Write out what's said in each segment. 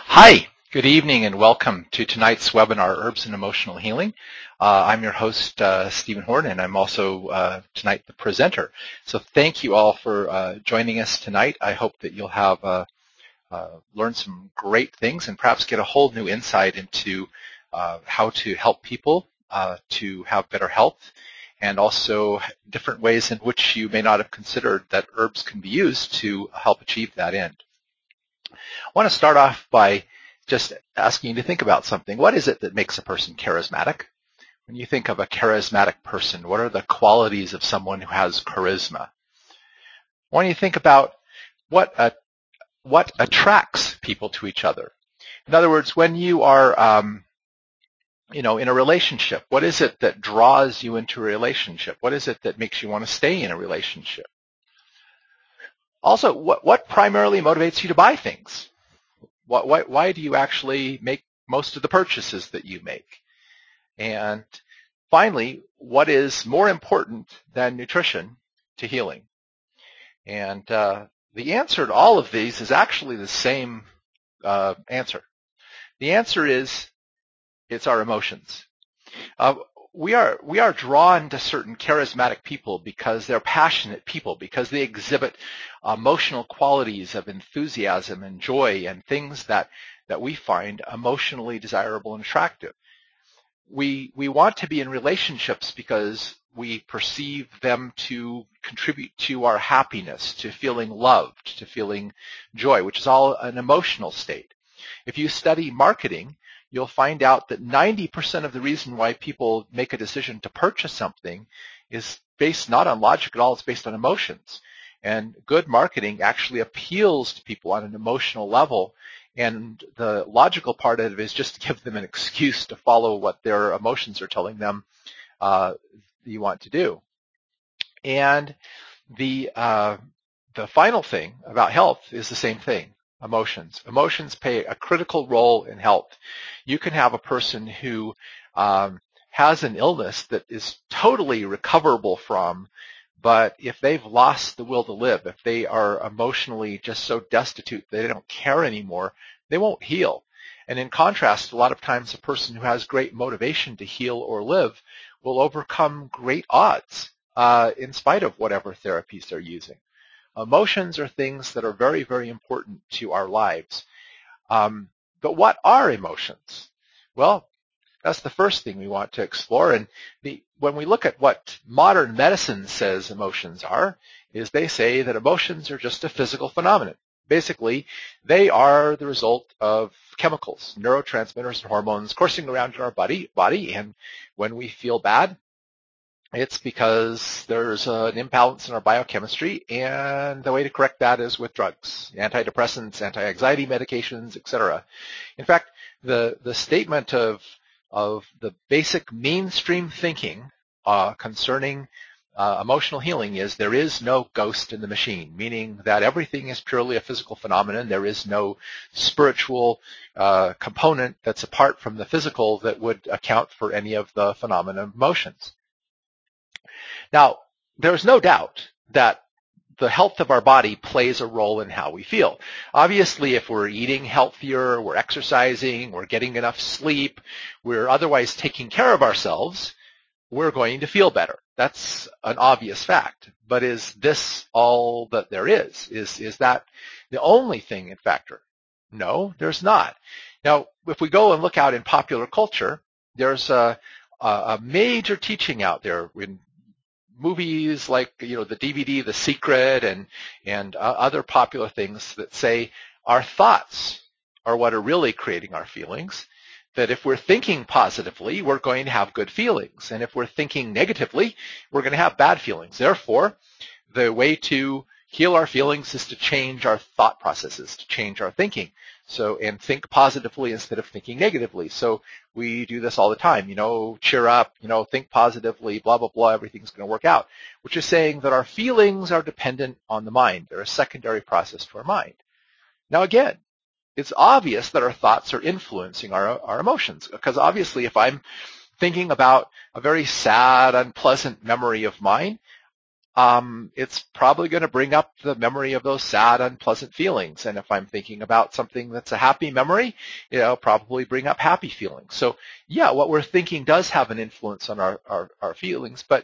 Hi, good evening, and welcome to tonight's webinar, Herbs and Emotional Healing. I'm your host, Stephen Horn, and I'm also tonight the presenter. So thank you all for joining us tonight. I hope that you'll have learned some great things and perhaps get a whole new insight into how to help people to have better health, and also different ways in which you may not have considered that herbs can be used to help achieve that end. I want to start off by just asking you to think about something. What is it that makes a person charismatic? When you think of a charismatic person, what are the qualities of someone who has charisma? When you think about what attracts people to each other. In other words, when you are in a relationship, what is it that draws you into a relationship? What is it that makes you want to stay in a relationship? Also, what primarily motivates you to buy things? Why do you actually make most of the purchases that you make? And finally, what is more important than nutrition to healing? And the answer to all of these is actually the same answer. The answer is it's our emotions. We are drawn to certain charismatic people because they're passionate people, because they exhibit emotional qualities of enthusiasm and joy and things that we find emotionally desirable and attractive. We want to be in relationships because we perceive them to contribute to our happiness, to feeling loved, to feeling joy, which is all an emotional state. If you study marketing, you'll find out that 90% of the reason why people make a decision to purchase something is based not on logic at all, it's based on emotions. And good marketing actually appeals to people on an emotional level, and the logical part of it is just to give them an excuse to follow what their emotions are telling them you want to do. And the final thing about health is the same thing. Emotions. Emotions play a critical role in health. You can have a person who has an illness that is totally recoverable from, but if they've lost the will to live, if they are emotionally just so destitute that they don't care anymore, they won't heal. And in contrast, a lot of times a person who has great motivation to heal or live will overcome great odds in spite of whatever therapies they're using. Emotions are things that are very, very important to our lives. But what are emotions? Well, that's the first thing we want to explore. And when we look at what modern medicine says emotions are, is they say that emotions are just a physical phenomenon. Basically, they are the result of chemicals, neurotransmitters and hormones coursing around in our body, and when we feel bad, it's because there's an imbalance in our biochemistry, and the way to correct that is with drugs, antidepressants, anti-anxiety medications, etc. In fact, the statement of the basic mainstream thinking concerning emotional healing is there is no ghost in the machine, meaning that everything is purely a physical phenomenon. There is no spiritual component that's apart from the physical that would account for any of the phenomena of emotions. Now, there's no doubt that the health of our body plays a role in how we feel. Obviously, if we're eating healthier, we're exercising, we're getting enough sleep, we're otherwise taking care of ourselves, we're going to feel better. That's an obvious fact. But is this all that there is? Is that the only thing in factor? No, there's not. Now, if we go and look out in popular culture, there's a major teaching out there in movies like the DVD The Secret and other popular things that say our thoughts are what are really creating our feelings, that if we're thinking positively, we're going to have good feelings, and if we're thinking negatively, we're going to have bad feelings. Therefore, the way to heal our feelings is to change our thought processes, to change our thinking. And think positively instead of thinking negatively. So we do this all the time, cheer up, think positively, blah, blah, blah, everything's going to work out, which is saying that our feelings are dependent on the mind. They're a secondary process to our mind. Now, again, it's obvious that our thoughts are influencing our emotions, because obviously if I'm thinking about a very sad, unpleasant memory of mine, it's probably going to bring up the memory of those sad, unpleasant feelings. And if I'm thinking about something that's a happy memory, probably bring up happy feelings. So yeah, what we're thinking does have an influence on our feelings. But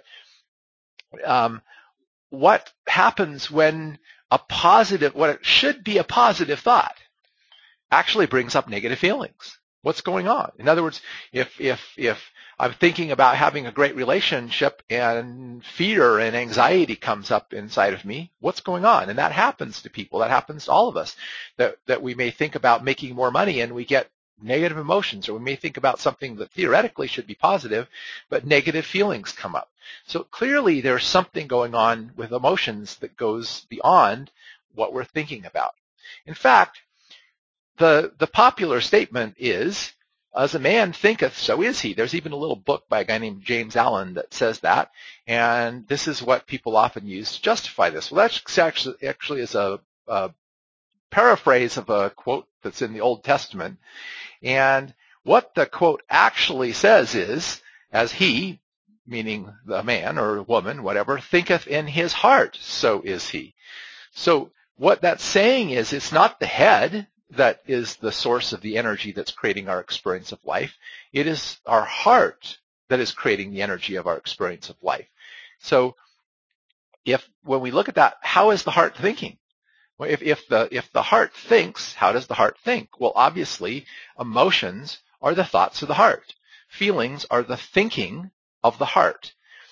what happens when what it should be a positive thought actually brings up negative feelings? What's going on? In other words, if I'm thinking about having a great relationship and fear and anxiety comes up inside of me, what's going on? And that happens to people. That happens to all of us. That we may think about making more money and we get negative emotions, or we may think about something that theoretically should be positive, but negative feelings come up. So clearly there's something going on with emotions that goes beyond what we're thinking about. In fact, the popular statement is, as a man thinketh, so is he. There's even a little book by a guy named James Allen that says that, and this is what people often use to justify this. Well, that's actually is a paraphrase of a quote that's in the Old Testament, and what the quote actually says is, as he, meaning the man or woman, whatever, thinketh in his heart, so is he. So what that's saying is, it's not the head that is the source of the energy that's creating our experience of life. It is our heart that is creating the energy of our experience of life. So when we look at that, how is the heart thinking? Well, if the heart thinks, how does the heart think? Well, obviously, emotions are the thoughts of the heart. Feelings are the thinking of the heart.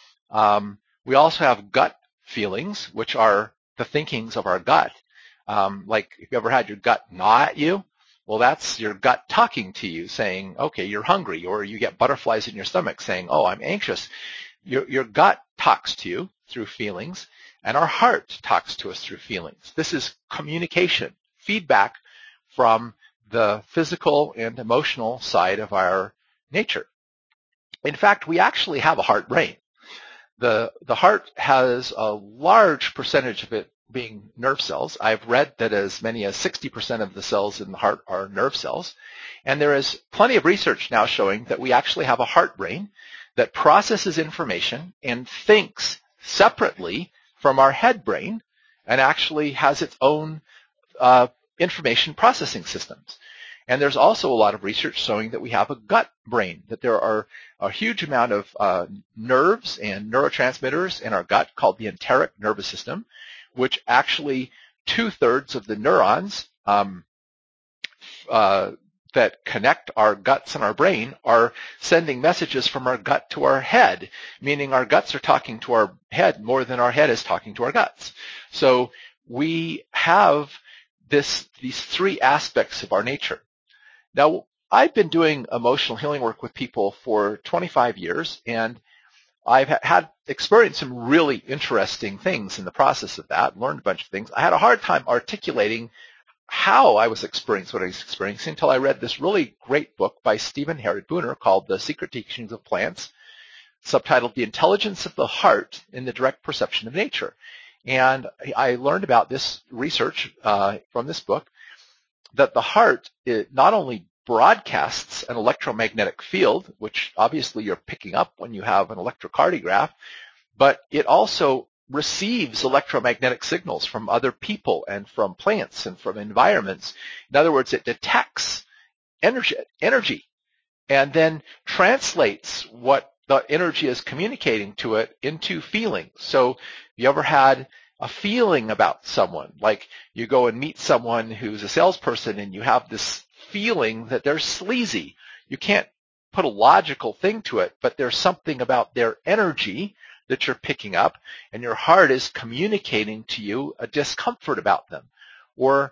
We also have gut feelings, which are the thinkings of our gut. Like if you ever had your gut gnaw at you, well, that's your gut talking to you saying, okay, you're hungry, or you get butterflies in your stomach saying, oh, I'm anxious. Your gut talks to you through feelings, and our heart talks to us through feelings. This is communication, feedback from the physical and emotional side of our nature. In fact, we actually have a heart-brain. The heart has a large percentage of it being nerve cells. I've read that as many as 60% of the cells in the heart are nerve cells. And there is plenty of research now showing that we actually have a heart brain that processes information and thinks separately from our head brain and actually has its own information processing systems. And there's also a lot of research showing that we have a gut brain, that there are a huge amount of nerves and neurotransmitters in our gut called the enteric nervous system, which actually 2/3 of the neurons that connect our guts and our brain are sending messages from our gut to our head, meaning our guts are talking to our head more than our head is talking to our guts. So we have these three aspects of our nature. Now, I've been doing emotional healing work with people for 25 years, and I've had experienced some really interesting things in the process of that, learned a bunch of things. I had a hard time articulating how I was experiencing what I was experiencing until I read this really great book by Stephen Herod-Booner called The Secret Teachings of Plants, subtitled The Intelligence of the Heart in the Direct Perception of Nature. And I learned about this research from this book, that the heart not only broadcasts an electromagnetic field, which obviously you're picking up when you have an electrocardiograph, but it also receives electromagnetic signals from other people and from plants and from environments. In other words, it detects energy and then translates what the energy is communicating to it into feelings. So you ever had a feeling about someone, like you go and meet someone who's a salesperson and you have this feeling that they're sleazy. You can't put a logical thing to it, but there's something about their energy that you're picking up, and your heart is communicating to you a discomfort about them. Or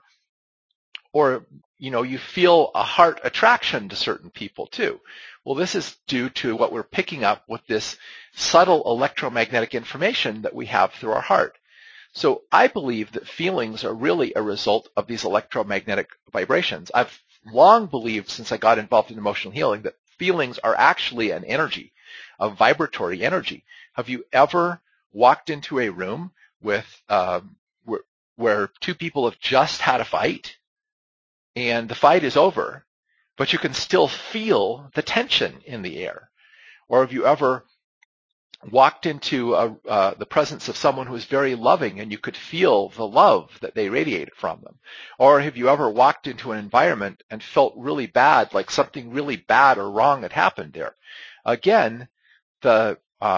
you feel a heart attraction to certain people too. Well, this is due to what we're picking up with this subtle electromagnetic information that we have through our heart. So I believe that feelings are really a result of these electromagnetic vibrations. I've long believed, since I got involved in emotional healing, that feelings are actually an energy, a vibratory energy. Have you ever walked into a room with where two people have just had a fight and the fight is over, but you can still feel the tension in the air? Or have you ever walked into the presence of someone who was very loving and you could feel the love that they radiated from them? Or have you ever walked into an environment and felt really bad, like something really bad or wrong had happened there? Again, this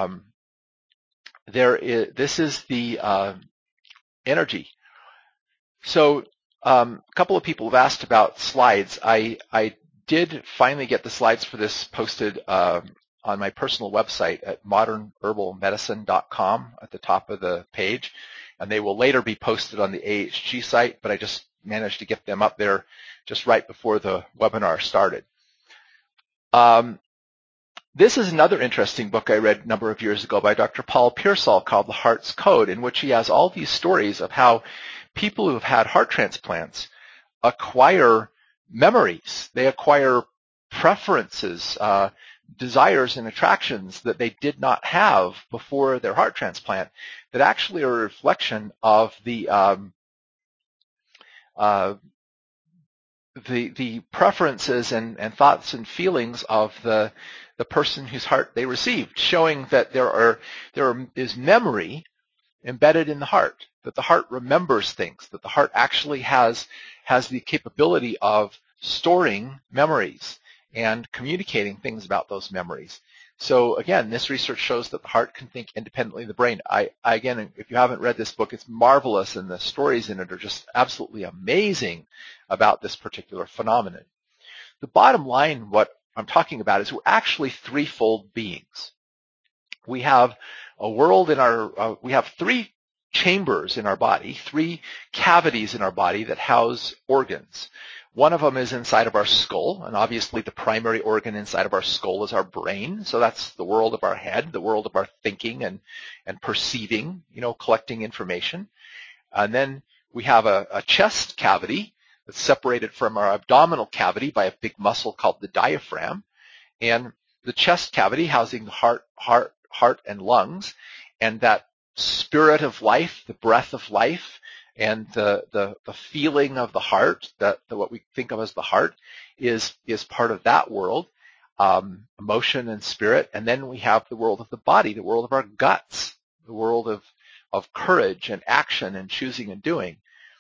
is the energy. So a couple of people have asked about slides. I did finally get the slides for this posted on my personal website at modernherbalmedicine.com at the top of the page, and they will later be posted on the AHG site, but I just managed to get them up there just right before the webinar started. This is another interesting book I read a number of years ago by Dr. Paul Pearsall called The Heart's Code, in which he has all these stories of how people who have had heart transplants acquire memories. They acquire preferences, desires and attractions that they did not have before their heart transplant, that actually are a reflection of the preferences and thoughts and feelings of the person whose heart they received, showing that there is memory embedded in the heart, that the heart remembers things, that the heart actually has the capability of storing memories and communicating things about those memories. So again, this research shows that the heart can think independently of the brain. Again, if you haven't read this book, it's marvelous, and the stories in it are just absolutely amazing about this particular phenomenon. The bottom line, what I'm talking about, is we're actually threefold beings. We have a world in our, we have three chambers in our body, three cavities in our body that house organs. One of them is inside of our skull, and obviously the primary organ inside of our skull is our brain. So that's the world of our head, the world of our thinking and perceiving, collecting information. And then we have a chest cavity that's separated from our abdominal cavity by a big muscle called the diaphragm. And the chest cavity housing the heart and lungs, and that spirit of life, the breath of life, and the feeling of the heart, what we think of as the heart, is part of that world, emotion and spirit. And then we have the world of the body, the world of our guts, the world of courage and action and choosing and doing.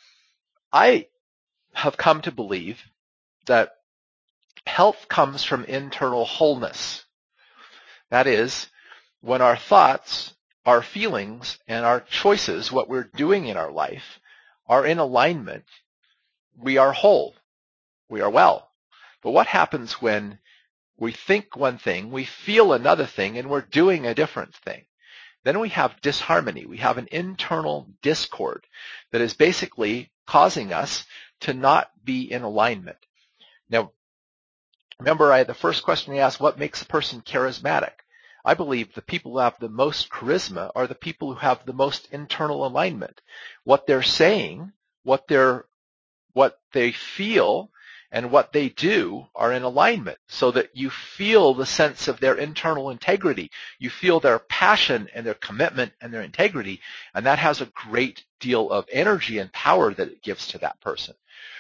I have come to believe that health comes from internal wholeness. That is, when our thoughts, our feelings, and our choices, what we're doing in our life, are in alignment, we are whole, we are well. But what happens when we think one thing, we feel another thing, and we're doing a different thing? Then we have disharmony. We have an internal discord that is basically causing us to not be in alignment. Now, remember, the first question I asked, what makes a person charismatic? I believe the people who have the most charisma are the people who have the most internal alignment. What they're saying, what they feel, and what they do are in alignment, so that you feel the sense of their internal integrity. You feel their passion and their commitment and their integrity, and that has a great deal of energy and power that it gives to that person.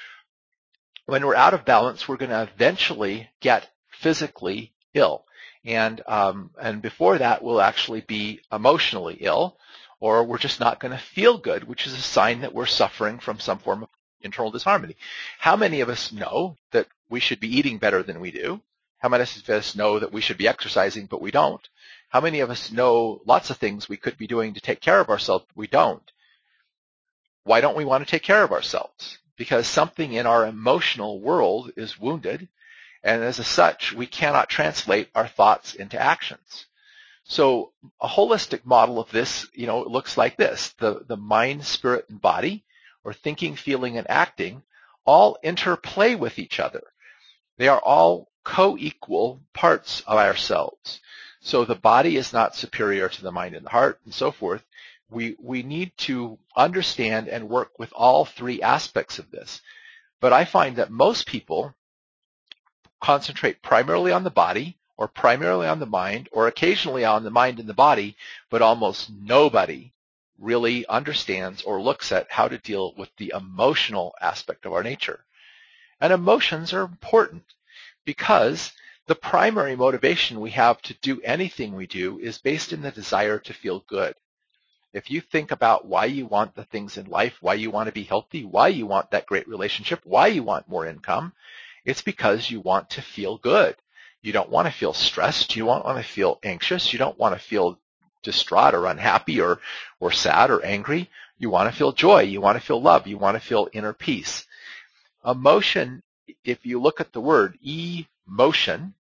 When we're out of balance, we're going to eventually get physically ill. And before that, we'll actually be emotionally ill, or we're just not going to feel good, which is a sign that we're suffering from some form of internal disharmony. How many of us know that we should be eating better than we do? How many of us know that we should be exercising, but we don't? How many of us know lots of things we could be doing to take care of ourselves, but we don't? Why don't we want to take care of ourselves? Because something in our emotional world is wounded, and as such, we cannot translate our thoughts into actions. So a holistic model of this, it looks like this. The mind, spirit, and body, or thinking, feeling, and acting, all interplay with each other. They are all co-equal parts of ourselves. So the body is not superior to the mind and the heart, and so forth. We need to understand and work with all three aspects of this. But I find that most people concentrate primarily on the body, or primarily on the mind, or occasionally on the mind and the body, but almost nobody really understands or looks at how to deal with the emotional aspect of our nature. And emotions are important because The primary motivation we have to do anything we do is based in the desire to feel good. If you think about why you want the things in life, why you want to be healthy, why you want that great relationship, why you want more income, it's because you want to feel good. You don't want to feel stressed. You don't want to feel anxious. You don't want to feel distraught or unhappy or sad or angry. You want to feel joy. You want to feel love. You want to feel inner peace. Emotion, if you look at the word emotion,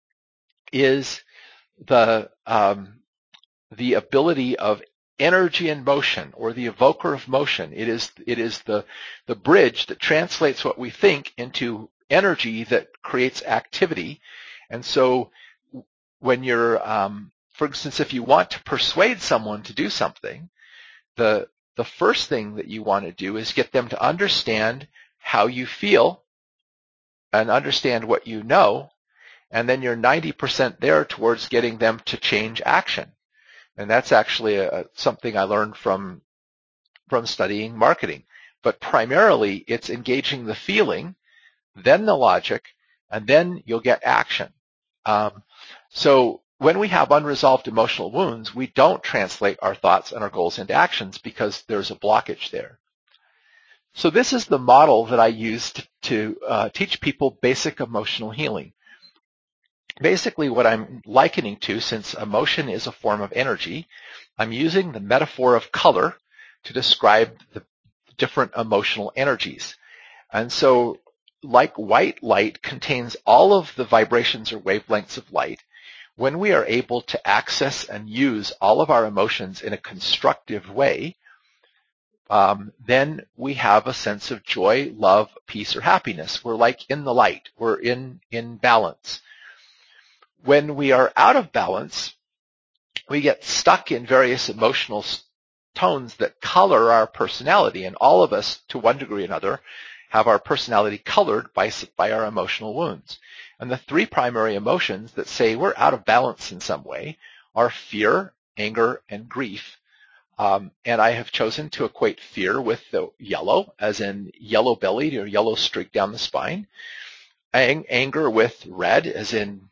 is the ability of energy in motion, or the evoker of motion. It is the bridge that translates what we think into energy that creates activity. And so when you're, for instance, if you want to persuade someone to do something, the first thing that you want to do is get them to understand how you feel and understand what you know, and then you're 90% there towards getting them to change action. And that's actually something I learned from studying marketing. But primarily, it's engaging the feeling, then the logic, and then you'll get action. So when we have unresolved emotional wounds, we don't translate our thoughts and our goals into actions because there's a blockage there. So this is the model that I use to teach people basic emotional healing. Basically, what I'm likening to, since emotion is a form of energy, I'm using the metaphor of color to describe the different emotional energies. And so, like white light contains all of the vibrations or wavelengths of light, when we are able to access and use all of our emotions in a constructive way, then we have a sense of joy, love, peace, or happiness. We're like in the light. We're in balance. When we are out of balance, we get stuck in various emotional tones that color our personality. And all of us, to one degree or another, have our personality colored by our emotional wounds. And the three primary emotions that say we're out of balance in some way are fear, anger, and grief. And I have chosen to equate fear with the yellow, as in yellow-bellied or yellow streak down the spine. Anger with red, as in,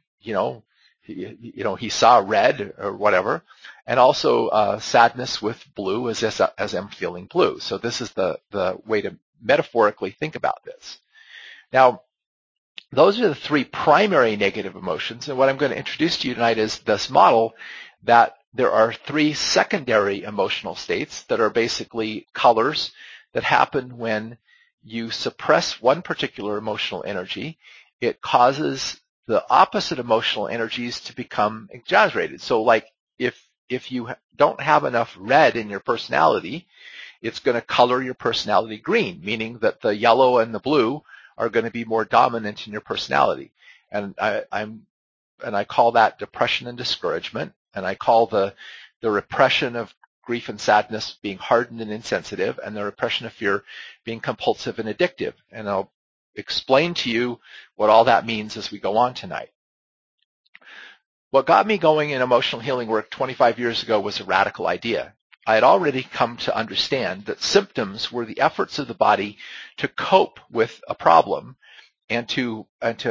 he saw red or whatever. And also sadness with blue, as I'm feeling blue. So this is the way to metaphorically think about this. Now, those are the three primary negative emotions. And what I'm going to introduce to you tonight is this model that there are three secondary emotional states that are basically colors that happen when you suppress one particular emotional energy. It causes the opposite emotional energies to become exaggerated. So like if you don't have enough red in your personality, it's going to color your personality green, meaning that the yellow and the blue are going to be more dominant in your personality. And I call that depression and discouragement. And I call the repression of grief and sadness being hardened and insensitive, and the repression of fear being compulsive and addictive. And I'll explain to you what all that means as we go on tonight. What got me going in emotional healing work 25 years ago was a radical idea. I had already come to understand that symptoms were the efforts of the body to cope with a problem and to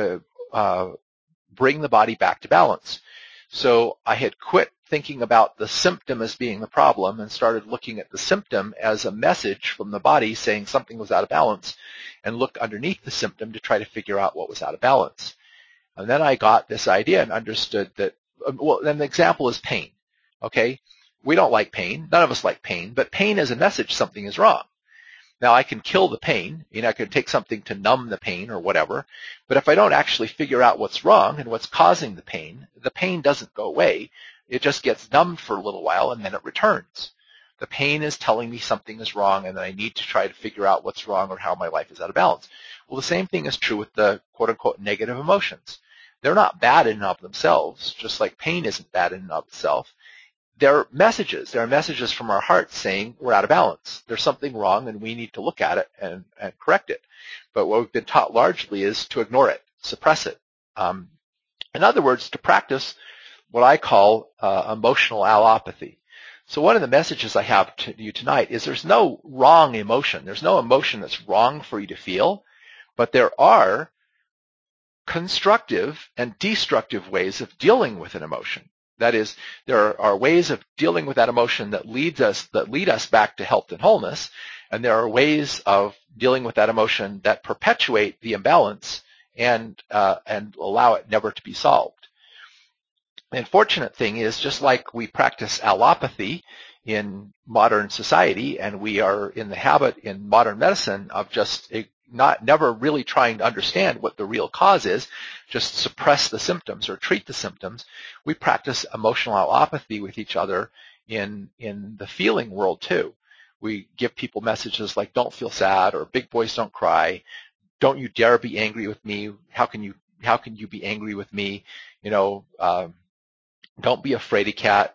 bring the body back to balance. So I had quit thinking about the symptom as being the problem and started looking at the symptom as a message from the body saying something was out of balance, and look underneath the symptom to try to figure out what was out of balance. And then I got this idea and understood that, well, then the example is pain. Okay? We don't like pain. None of us like pain, but pain is a message something is wrong. Now, I can kill the pain. I can take something to numb the pain or whatever. But if I don't actually figure out what's wrong and what's causing the pain doesn't go away. It just gets numbed for a little while and then it returns. The pain is telling me something is wrong and that I need to try to figure out what's wrong or how my life is out of balance. Well, the same thing is true with the quote-unquote negative emotions. They're not bad in and of themselves, just like pain isn't bad in and of itself. They're messages. There are messages from our hearts saying we're out of balance. There's something wrong and we need to look at it and correct it. But what we've been taught largely is to ignore it, suppress it. In other words, to practice what I call emotional allopathy. So one of the messages I have to you tonight is there's no wrong emotion. There's no emotion that's wrong for you to feel, but there are constructive and destructive ways of dealing with an emotion. That is, there are ways of dealing with that emotion that lead us back to health and wholeness, and there are ways of dealing with that emotion that perpetuate the imbalance and allow it never to be solved. The unfortunate thing is, just like we practice allopathy in modern society, and we are in the habit in modern medicine of just never really trying to understand what the real cause is, just suppress the symptoms or treat the symptoms, we practice emotional allopathy with each other in the feeling world too. We give people messages like, don't feel sad, or big boys don't cry, don't you dare be angry with me, how can you be angry with me, don't be a fraidy cat,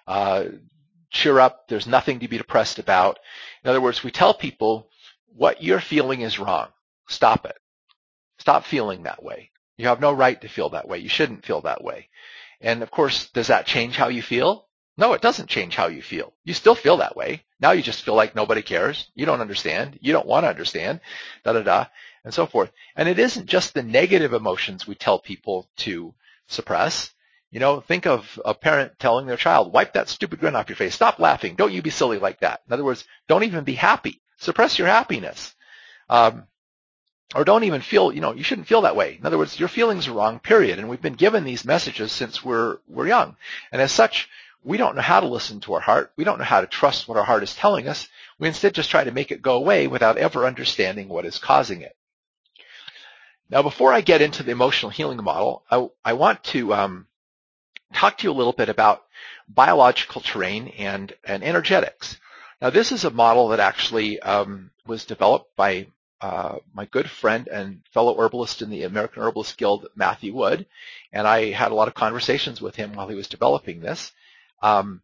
cheer up, there's nothing to be depressed about. In other words, we tell people, what you're feeling is wrong. Stop it. Stop feeling that way. You have no right to feel that way. You shouldn't feel that way. And of course, does that change how you feel? No, it doesn't change how you feel. You still feel that way. Now you just feel like nobody cares. You don't understand. You don't want to understand, and so forth. And it isn't just the negative emotions we tell people to suppress. Think of a parent telling their child, wipe that stupid grin off your face. Stop laughing. Don't you be silly like that. In other words, don't even be happy. Suppress your happiness. Or don't even feel, you shouldn't feel that way. In other words, your feelings are wrong, period. And we've been given these messages since we're young. And as such, we don't know how to listen to our heart. We don't know how to trust what our heart is telling us. We instead just try to make it go away without ever understanding what is causing it. Now, before I get into the emotional healing model, I want to talk to you a little bit about biological terrain and energetics. Now, this is a model that actually was developed by my good friend and fellow herbalist in the American Herbalist Guild, Matthew Wood, and I had a lot of conversations with him while he was developing this. And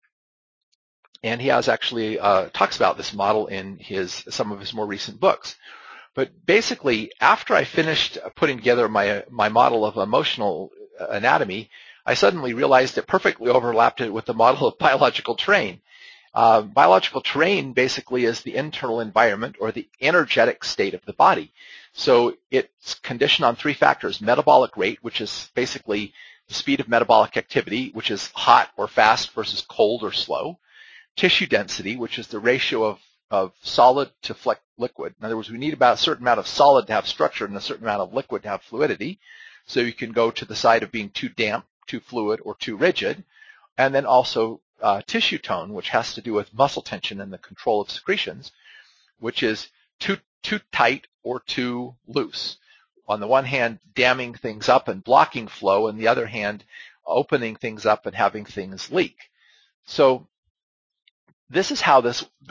he has actually talks about this model in some of his more recent books. But basically, after I finished putting together my model of emotional anatomy, I suddenly realized it perfectly overlapped it with the model of biological terrain. Biological terrain basically is the internal environment or the energetic state of the body. So it's conditioned on three factors: metabolic rate, which is basically the speed of metabolic activity, which is hot or fast versus cold or slow; tissue density, which is the ratio of solid to liquid. In other words, we need about a certain amount of solid to have structure and a certain amount of liquid to have fluidity. So you can go to the side of being too damp, too fluid, or too rigid. And then also tissue tone, which has to do with muscle tension and the control of secretions, which is too tight or too loose. On the one hand, damming things up and blocking flow, and the other hand, opening things up and having things leak. So this is how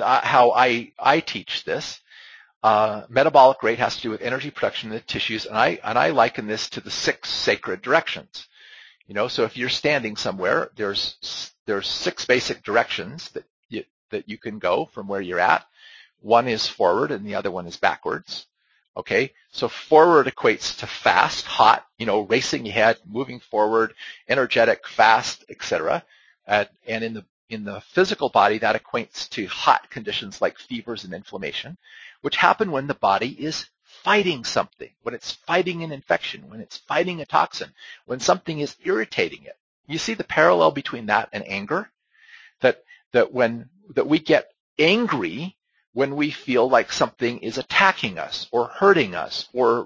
I teach this. Metabolic rate has to do with energy production in the tissues, and I liken this to the 6 sacred directions. So if you're standing somewhere, there's 6 basic directions that you can go from where you're at. One is forward, and the other one is backwards. Okay, so forward equates to fast, hot, racing ahead, moving forward, energetic, fast, etc. And in the physical body, that equates to hot conditions like fevers and inflammation, which happen when the body is fighting something, when it's fighting an infection, when it's fighting a toxin, when something is irritating it. You see the parallel between that and anger? That we get angry when we feel like something is attacking us or hurting us or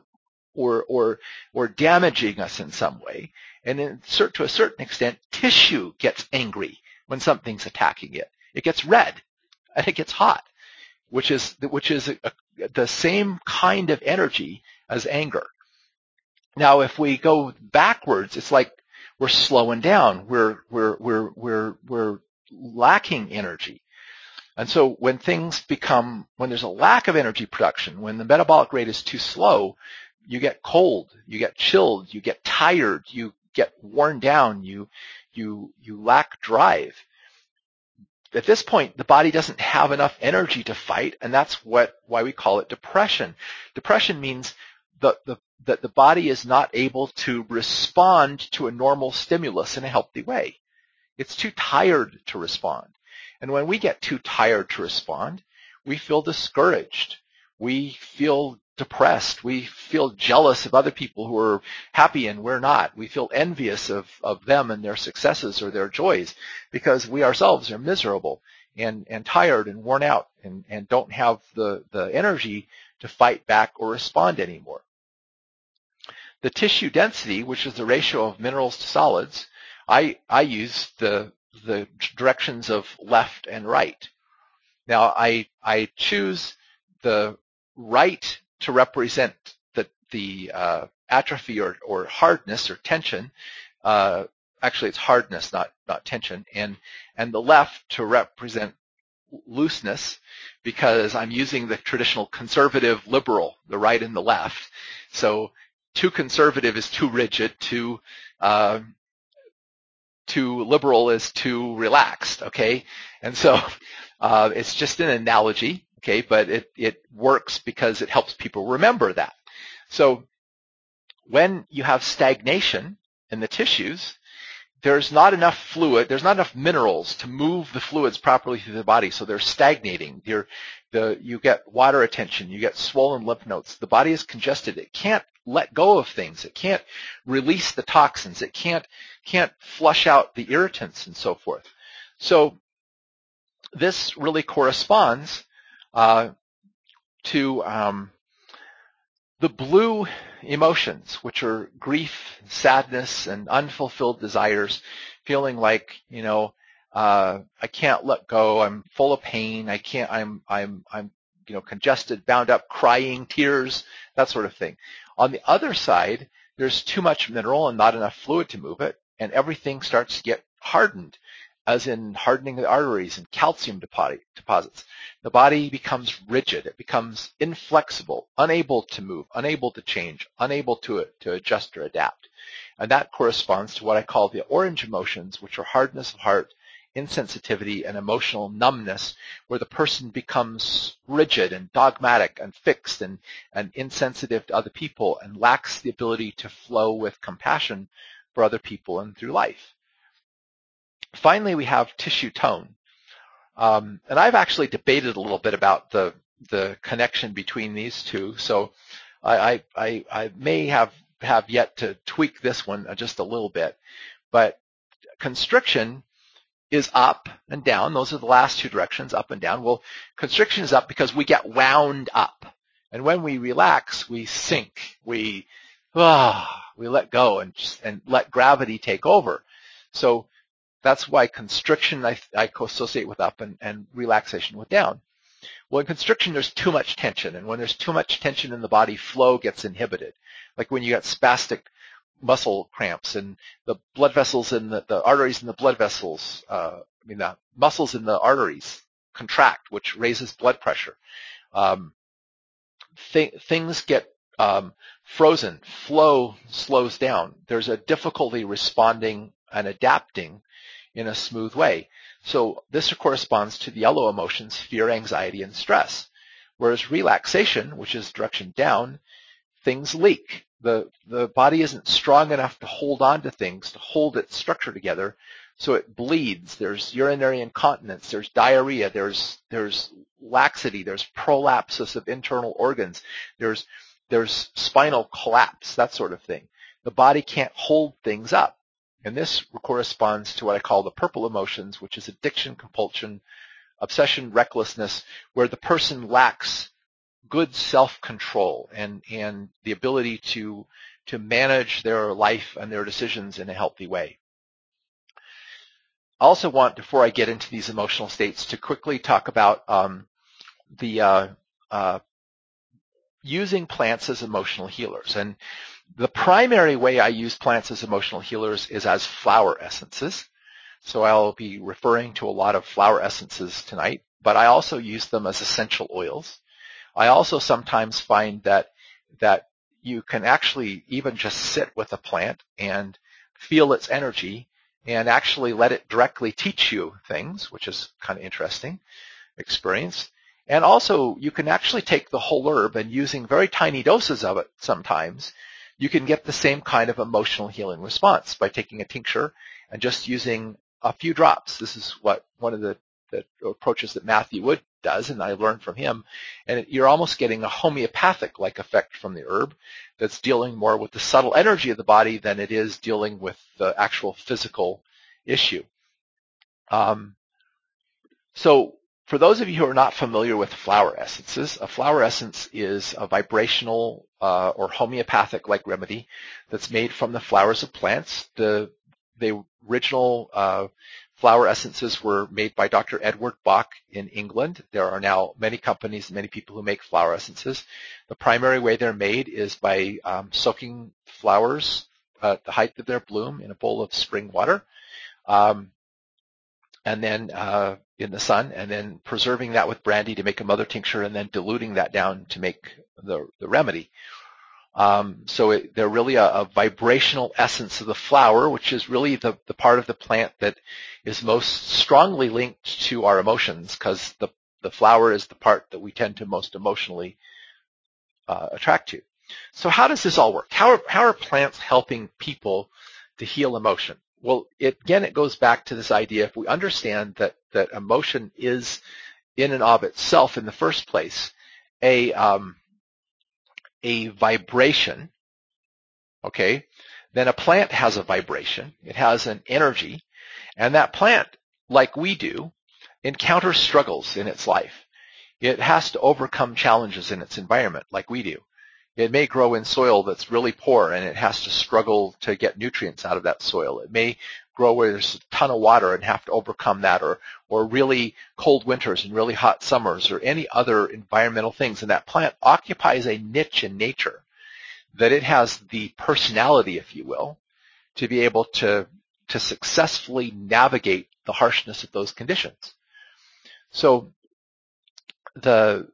damaging us in some way. And to a certain extent, tissue gets angry when something's attacking it. It gets red and it gets hot, which is the same kind of energy as anger. Now, if we go backwards, it's like we're slowing down. We're lacking energy. And so when there's a lack of energy production, when the metabolic rate is too slow, you get cold, you get chilled, you get tired, you get worn down, you lack drive. At this point, the body doesn't have enough energy to fight, and that's why we call it depression. Depression means that the body is not able to respond to a normal stimulus in a healthy way. It's too tired to respond. And when we get too tired to respond, we feel discouraged. We feel depressed. We feel jealous of other people who are happy and we're not. We feel envious of them and their successes or their joys because we ourselves are miserable and tired and worn out and don't have the energy to fight back or respond anymore. The tissue density, which is the ratio of minerals to solids, I use the directions of left and right. Now I choose the right to represent the atrophy or hardness or tension. Actually, it's hardness, not tension, and the left to represent looseness, because I'm using the traditional conservative liberal, the right and the left. So too conservative is too rigid, too liberal is too relaxed, okay? And so it's just an analogy, okay, but it works because it helps people remember that. So when you have stagnation in the tissues, there's not enough fluid, there's not enough minerals to move the fluids properly through the body, so they're stagnating. You get water retention, you get swollen lymph nodes. The body is congested. It can't let go of things. It can't release the toxins. It can't flush out the irritants and so forth. So this really corresponds to the blue emotions, which are grief, sadness, and unfulfilled desires, feeling like, I can't let go. I'm full of pain. I'm congested, bound up, crying, tears, that sort of thing. On the other side, there's too much mineral and not enough fluid to move it, and everything starts to get hardened, as in hardening the arteries and calcium deposits. The body becomes rigid. It becomes inflexible, unable to move, unable to change, unable to adjust or adapt. And that corresponds to what I call the orange emotions, which are hardness of heart, insensitivity, and emotional numbness, where the person becomes rigid and dogmatic and fixed and insensitive to other people and lacks the ability to flow with compassion for other people and through life. Finally, we have tissue tone. And I've actually debated a little bit about the connection between these two. So I may have yet to tweak this one just a little bit. But constriction is up and down. Those are the last two directions, up and down. Well, constriction is up because we get wound up. And when we relax, we sink. We let go and let gravity take over. So that's why constriction I associate with up and relaxation with down. Well, in constriction, there's too much tension. And when there's too much tension in the body, flow gets inhibited. Like when you get spastic muscle cramps and the blood vessels in the arteries in the blood vessels, the muscles in the arteries contract, which raises blood pressure. Things get frozen. Flow slows down. There's a difficulty responding and adapting in a smooth way. So this corresponds to the yellow emotions, fear, anxiety, and stress. Whereas relaxation, which is direction down, things leak. The body isn't strong enough to hold on to things, to hold its structure together, so it bleeds. There's urinary incontinence, there's diarrhea, there's laxity, there's prolapsus of internal organs, there's spinal collapse, that sort of thing. The body can't hold things up. And this corresponds to what I call the purple emotions, which is addiction, compulsion, obsession, recklessness, where the person lacks good self-control and the ability to manage their life and their decisions in a healthy way. I also want, before I get into these emotional states, to quickly talk about using plants as emotional healers. And the primary way I use plants as emotional healers is as flower essences. So I'll be referring to a lot of flower essences tonight, but I also use them as essential oils. I also sometimes find that you can actually even just sit with a plant and feel its energy and actually let it directly teach you things, which is kind of interesting experience. And also, you can actually take the whole herb, and using very tiny doses of it sometimes, you can get the same kind of emotional healing response by taking a tincture and just using a few drops. This is what one of the approaches that Matthew Wood does, and I learned from him. And you're almost getting a homeopathic-like effect from the herb that's dealing more with the subtle energy of the body than it is dealing with the actual physical issue. So for those of you who are not familiar with flower essences, a flower essence is a vibrational or homeopathic-like remedy that's made from the flowers of plants. The original flower essences were made by Dr. Edward Bach in England. There are now many companies, many people who make flower essences. The primary way they're made is by soaking flowers at the height of their bloom in a bowl of spring water, and then in the sun, and then preserving that with brandy to make a mother tincture, and then diluting that down to make the remedy. So they're really a vibrational essence of the flower, which is really the part of the plant that is most strongly linked to our emotions, because the flower is the part that we tend to most emotionally attract to. So how does this all work? How are plants helping people to heal emotion? Well, it goes back to this idea, if we understand that emotion is in and of itself in the first place a vibration, okay, then a plant has a vibration. It has an energy, and that plant, like we do, encounters struggles in its life. It has to overcome challenges in its environment like we do. It may grow in soil that's really poor, and it has to struggle to get nutrients out of that soil. It may grow where there's a ton of water and have to overcome that, or really cold winters and really hot summers, or any other environmental things. And that plant occupies a niche in nature that it has the personality, if you will, to be able to successfully navigate the harshness of those conditions. So the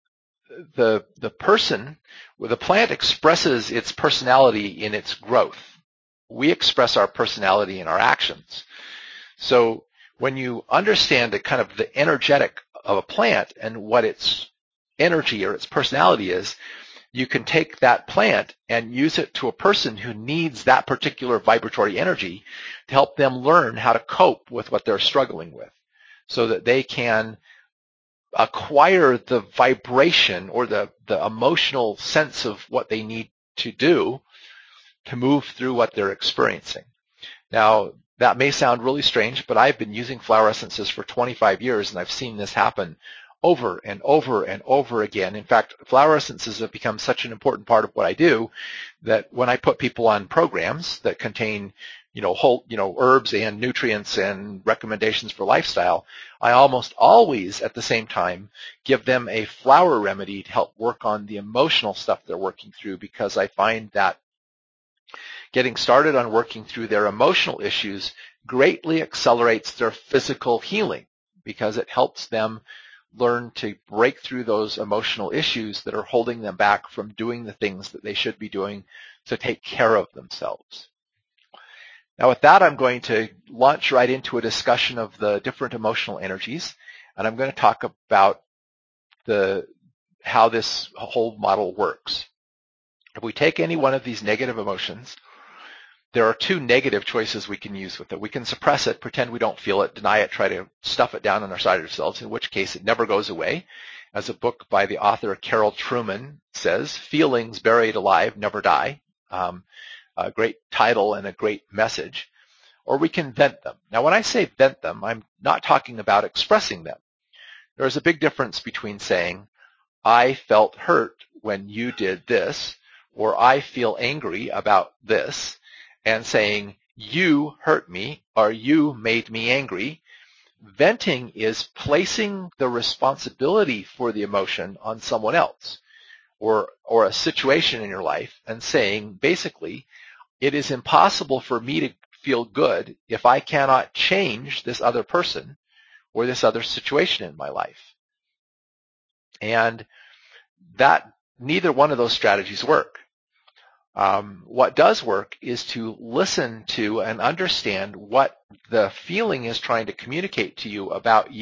plant expresses its personality in its growth. We express our personality in our actions. So when you understand the energetic of a plant and what its energy or its personality is, you can take that plant and use it to a person who needs that particular vibratory energy to help them learn how to cope with what they're struggling with, so that they can acquire the vibration or the emotional sense of what they need to do to move through what they're experiencing. Now, that may sound really strange, but I've been using flower essences for 25 years, and I've seen this happen over and over and over again. In fact, flower essences have become such an important part of what I do that when I put people on programs that contain whole herbs and nutrients and recommendations for lifestyle, I almost always at the same time give them a flower remedy to help work on the emotional stuff they're working through, because I find that getting started on working through their emotional issues greatly accelerates their physical healing, because it helps them learn to break through those emotional issues that are holding them back from doing the things that they should be doing to take care of themselves. Now with that, I'm going to launch right into a discussion of the different emotional energies, and I'm going to talk about how this whole model works. If we take any one of these negative emotions, there are two negative choices we can use with it. We can suppress it, pretend we don't feel it, deny it, try to stuff it down on our side of ourselves, in which case it never goes away. As a book by the author Carol Trueman says, feelings buried alive never die. A great title and a great message. Or we can vent them. Now when I say vent them, I'm not talking about expressing them. There is a big difference between saying, I felt hurt when you did this, or I feel angry about this, and saying, you hurt me, or you made me angry. Venting is placing the responsibility for the emotion on someone else, or a situation in your life, and saying, basically, it is impossible for me to feel good if I cannot change this other person or this other situation in my life. And that neither one of those strategies work. What does work is to listen to and understand what the feeling is trying to communicate to you, about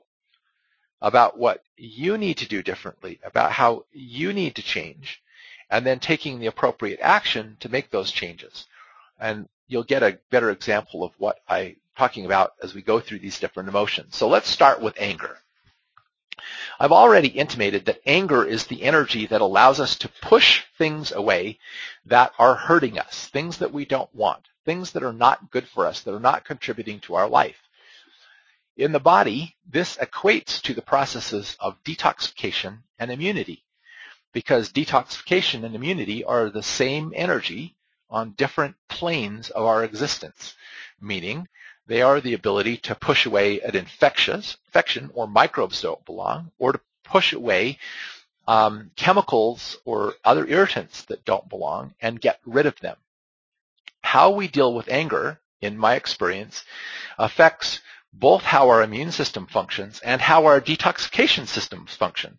what you need to do differently, about how you need to change, and then taking the appropriate action to make those changes. And you'll get a better example of what I'm talking about as we go through these different emotions. So let's start with anger. I've already intimated that anger is the energy that allows us to push things away that are hurting us, things that we don't want, things that are not good for us, that are not contributing to our life. In the body, this equates to the processes of detoxification and immunity, because detoxification and immunity are the same energy on different planes of our existence, meaning they are the ability to push away an infection or microbes don't belong, or to push away chemicals or other irritants that don't belong and get rid of them. How we deal with anger, in my experience, affects both how our immune system functions and how our detoxification systems function.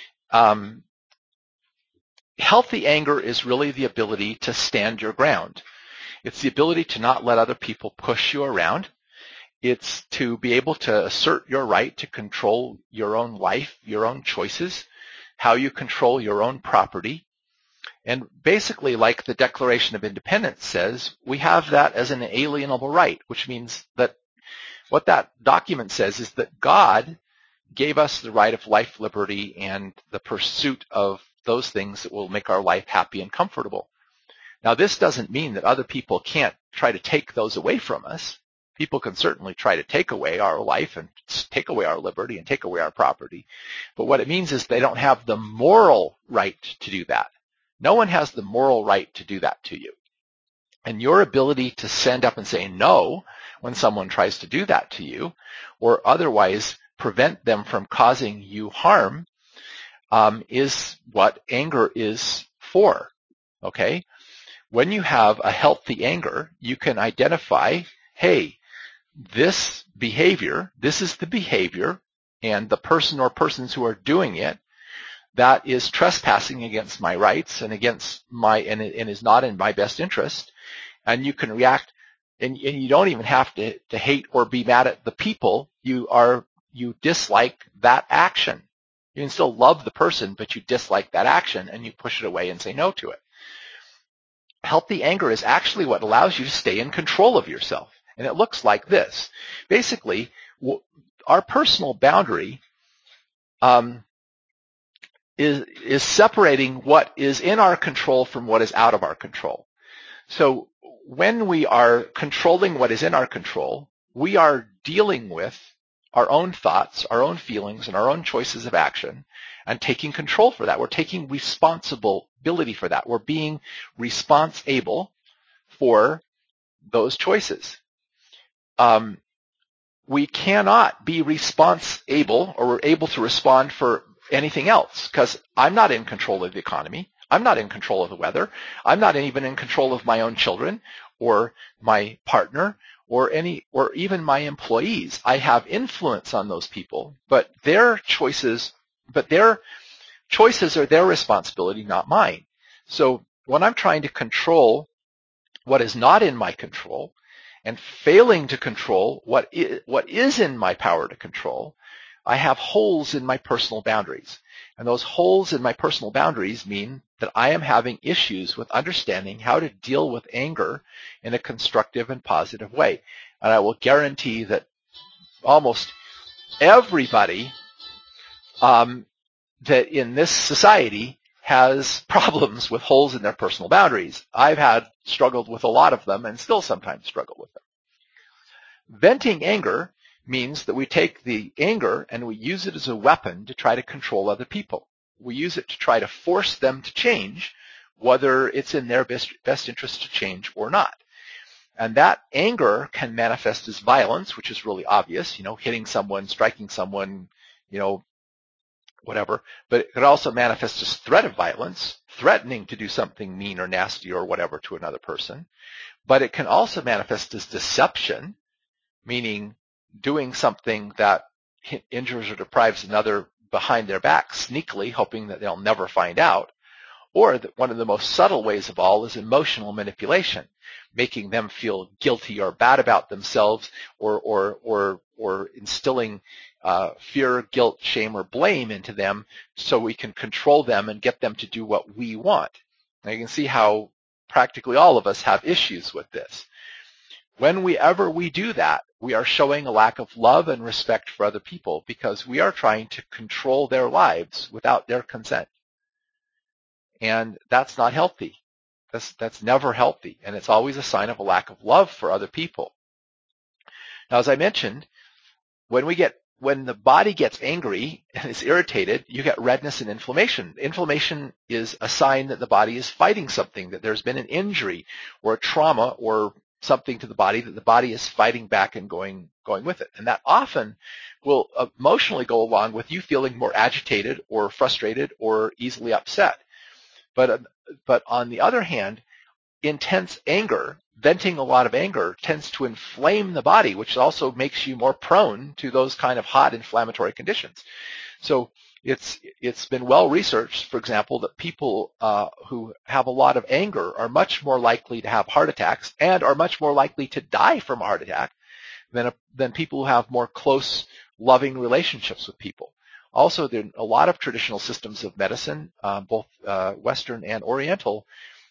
Healthy anger is really the ability to stand your ground. It's the ability to not let other people push you around. It's to be able to assert your right to control your own life, your own choices, how you control your own property. And basically, like the Declaration of Independence says, we have that as an alienable right, which means that what that document says is that God gave us the right of life, liberty, and the pursuit of those things that will make our life happy and comfortable. Now, this doesn't mean that other people can't try to take those away from us. People can certainly try to take away our life and take away our liberty and take away our property. But what it means is they don't have the moral right to do that. No one has the moral right to do that to you. And your ability to stand up and say no when someone tries to do that to you, or otherwise prevent them from causing you harm, is what anger is for. Okay? When you have a healthy anger, you can identify, hey, this behavior, this is the behavior, and the person or persons who are doing it, that is trespassing against my rights and against and is not in my best interest. And you can react, and you don't even have to hate or be mad at the people. You dislike that action. You can still love the person, but you dislike that action and you push it away and say no to it. Healthy anger is actually what allows you to stay in control of yourself. And it looks like this. Basically, our personal boundary is separating what is in our control from what is out of our control. So when we are controlling what is in our control, we are dealing with our own thoughts, our own feelings, and our own choices of action, and taking control for that. We're taking responsibility for that. We're being responsible for those choices. We cannot be responsible or able to respond for anything else, because I'm not in control of the economy. I'm not in control of the weather. I'm not even in control of my own children or my partner or even my employees. I have influence on those people, but their choices are their responsibility, not mine. So when I'm trying to control what is not in my control and failing to control what is in my power to control, I have holes in my personal boundaries. And those holes in my personal boundaries mean that I am having issues with understanding how to deal with anger in a constructive and positive way. And I will guarantee that almost everybody that in this society has problems with holes in their personal boundaries. I've struggled with a lot of them and still sometimes struggle with them. Venting anger means that we take the anger and we use it as a weapon to try to control other people. We use it to try to force them to change, whether it's in their best interest to change or not. And that anger can manifest as violence, which is really obvious, hitting someone, striking someone, whatever. But it could also manifest as threat of violence, threatening to do something mean or nasty or whatever to another person. But it can also manifest as deception, meaning doing something that injures or deprives another behind their back sneakily, hoping that they'll never find out. Or one of the most subtle ways of all is emotional manipulation, making them feel guilty or bad about themselves, or instilling fear, guilt, shame, or blame into them so we can control them and get them to do what we want. Now you can see how practically all of us have issues with this. Whenever we do that, we are showing a lack of love and respect for other people because we are trying to control their lives without their consent. And that's not healthy. That's never healthy. And it's always a sign of a lack of love for other people. Now, as I mentioned, when the body gets angry and is irritated, you get redness and inflammation. Inflammation is a sign that the body is fighting something, that there's been an injury or a trauma or something to the body that the body is fighting back and going with it. And that often will emotionally go along with you feeling more agitated or frustrated or easily upset. But on the other hand, intense anger, venting a lot of anger, tends to inflame the body, which also makes you more prone to those kind of hot inflammatory conditions. So it's been well researched, for example, that people who have a lot of anger are much more likely to have heart attacks and are much more likely to die from a heart attack than people who have more close, loving relationships with people. Also, there are a lot of traditional systems of medicine, both Western and Oriental.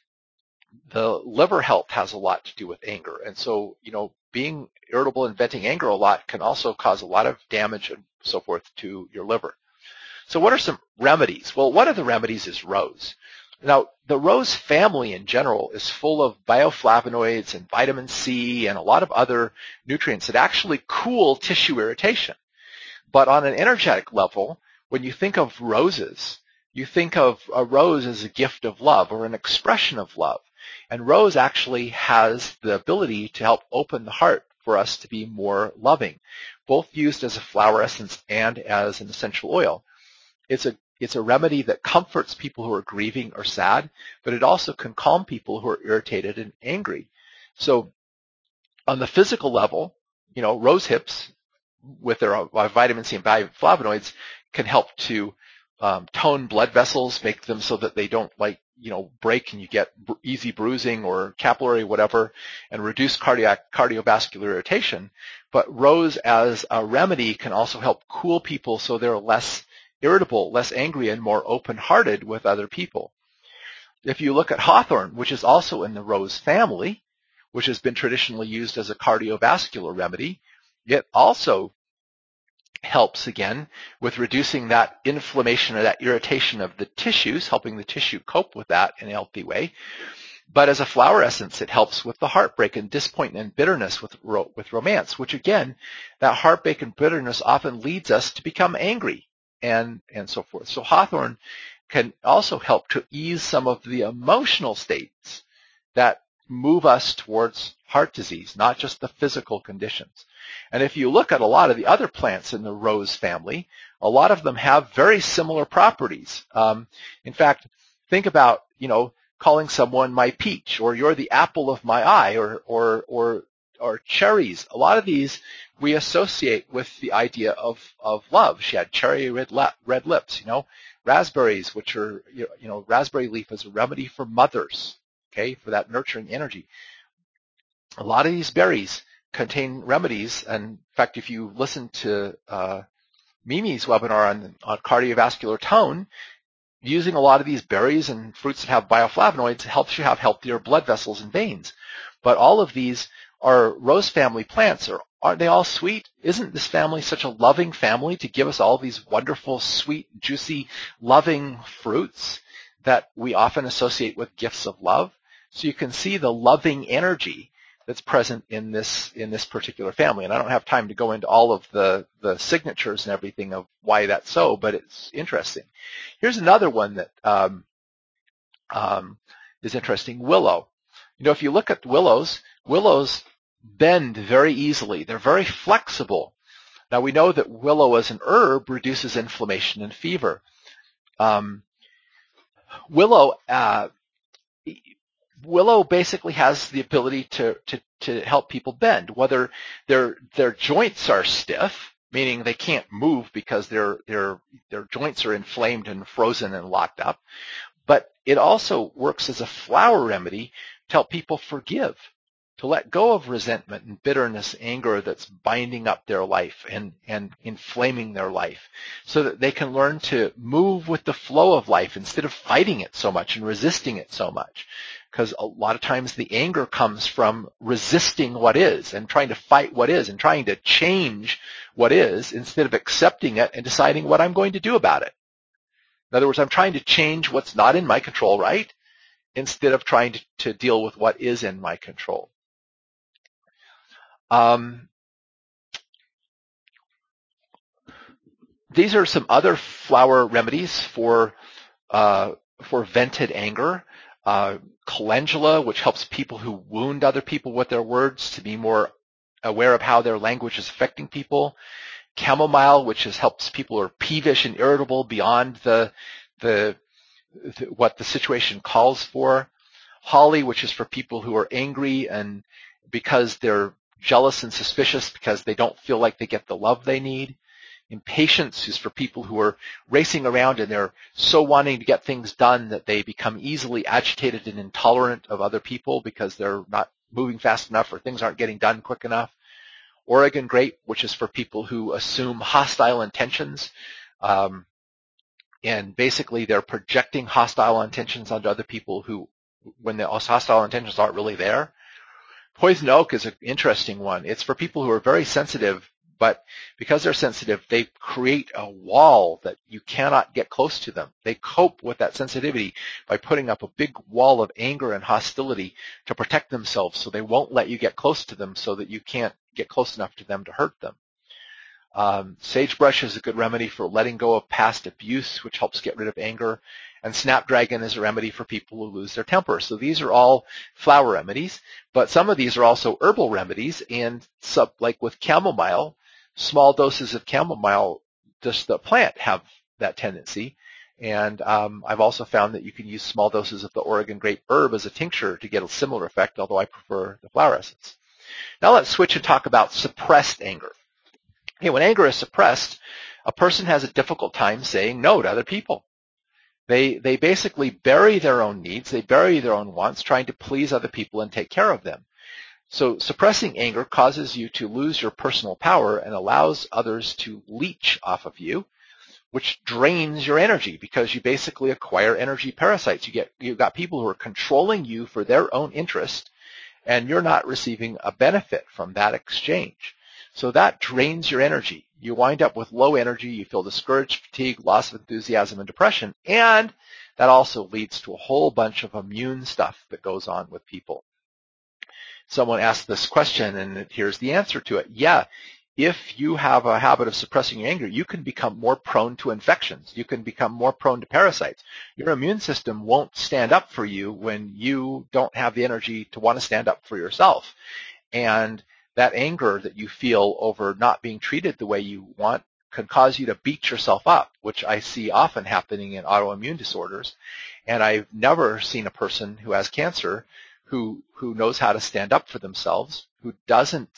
The liver health has a lot to do with anger. And so, being irritable and venting anger a lot can also cause a lot of damage and so forth to your liver. So what are some remedies? Well, one of the remedies is rose. Now, the rose family in general is full of bioflavonoids and vitamin C and a lot of other nutrients that actually cool tissue irritation. But on an energetic level, when you think of roses, you think of a rose as a gift of love or an expression of love. And rose actually has the ability to help open the heart for us to be more loving, both used as a flower essence and as an essential oil. It's a remedy that comforts people who are grieving or sad, but it also can calm people who are irritated and angry. So on the physical level, rose hips with their vitamin C and bioflavonoids can help to tone blood vessels, make them so that they don't break and you get easy bruising or capillary whatever, and reduce cardiovascular irritation. But rose as a remedy can also help cool people so they're less irritable, less angry, and more open-hearted with other people. If you look at hawthorn, which is also in the rose family, which has been traditionally used as a cardiovascular remedy, it also helps again with reducing that inflammation or that irritation of the tissues, helping the tissue cope with that in a healthy way. But as a flower essence, it helps with the heartbreak and disappointment and bitterness with romance, which again, that heartbreak and bitterness often leads us to become angry and so forth. So hawthorn can also help to ease some of the emotional states that move us towards heart disease, not just the physical conditions. And if you look at a lot of the other plants in the rose family, a lot of them have very similar properties. In fact, think about, calling someone my peach, or you're the apple of my eye, or cherries. A lot of these we associate with the idea of love. She had cherry red lips, raspberries, which are, raspberry leaf is a remedy for mothers, okay, for that nurturing energy. A lot of these berries contain remedies. And in fact, if you listen to Mimi's webinar on cardiovascular tone, using a lot of these berries and fruits that have bioflavonoids helps you have healthier blood vessels and veins. But all of these are rose family plants. Aren't they all sweet? Isn't this family such a loving family to give us all these wonderful, sweet, juicy, loving fruits that we often associate with gifts of love? So you can see the loving energy that's present in this particular family. And I don't have time to go into all of the signatures and everything of why that's so, but it's interesting. Here's another one that is interesting, willow. If you look at willows bend very easily. They're very flexible. Now we know that willow as an herb reduces inflammation and fever. Willow basically has the ability to help people bend, whether their joints are stiff, meaning they can't move because their joints are inflamed and frozen and locked up. But it also works as a flower remedy to help people forgive, to let go of resentment and bitterness, anger that's binding up their life and inflaming their life, so that they can learn to move with the flow of life instead of fighting it so much and resisting it so much. because a lot of times the anger comes from resisting what is and trying to fight what is and trying to change what is instead of accepting it and deciding what I'm going to do about it. In other words, I'm trying to change what's not in my control, right? Instead of trying to deal with what is in my control. These are some other flower remedies for vented anger. Calendula, which helps people who wound other people with their words to be more aware of how their language is affecting people. Chamomile, which helps people who are peevish and irritable beyond what the situation calls for. Holly, which is for people who are angry and because they're jealous and suspicious because they don't feel like they get the love they need. Impatience is for people who are racing around and they're so wanting to get things done that they become easily agitated and intolerant of other people because they're not moving fast enough or things aren't getting done quick enough. Oregon grape, which is for people who assume hostile intentions, and basically they're projecting hostile intentions onto other people who, when the hostile intentions aren't really there. Poison oak is an interesting one. It's for people who are very sensitive, but because they're sensitive, they create a wall that you cannot get close to them. They cope with that sensitivity by putting up a big wall of anger and hostility to protect themselves, so they won't let you get close to them so that you can't get close enough to them to hurt them. Sagebrush is a good remedy for letting go of past abuse, which helps get rid of anger. And snapdragon is a remedy for people who lose their temper. So these are all flower remedies, but some of these are also herbal remedies. And like with chamomile, small doses of chamomile, just the plant, have that tendency. And I've also found that you can use small doses of the Oregon grape herb as a tincture to get a similar effect, although I prefer the flower essence. Now let's switch and talk about suppressed anger. Okay, when anger is suppressed, a person has a difficult time saying no to other people. They basically bury their own needs, they bury their own wants, trying to please other people and take care of them. So suppressing anger causes you to lose your personal power and allows others to leech off of you, which drains your energy because you basically acquire energy parasites. You've got people who are controlling you for their own interest, and you're not receiving a benefit from that exchange. So that drains your energy. You wind up with low energy, you feel discouraged, fatigue, loss of enthusiasm, and depression, and that also leads to a whole bunch of immune stuff that goes on with people. Someone asked this question, and here's the answer to it. Yeah, if you have a habit of suppressing your anger, you can become more prone to infections. You can become more prone to parasites. Your immune system won't stand up for you when you don't have the energy to want to stand up for yourself. And that anger that you feel over not being treated the way you want can cause you to beat yourself up, which I see often happening in autoimmune disorders. And I've never seen a person who has cancer who knows how to stand up for themselves, who doesn't,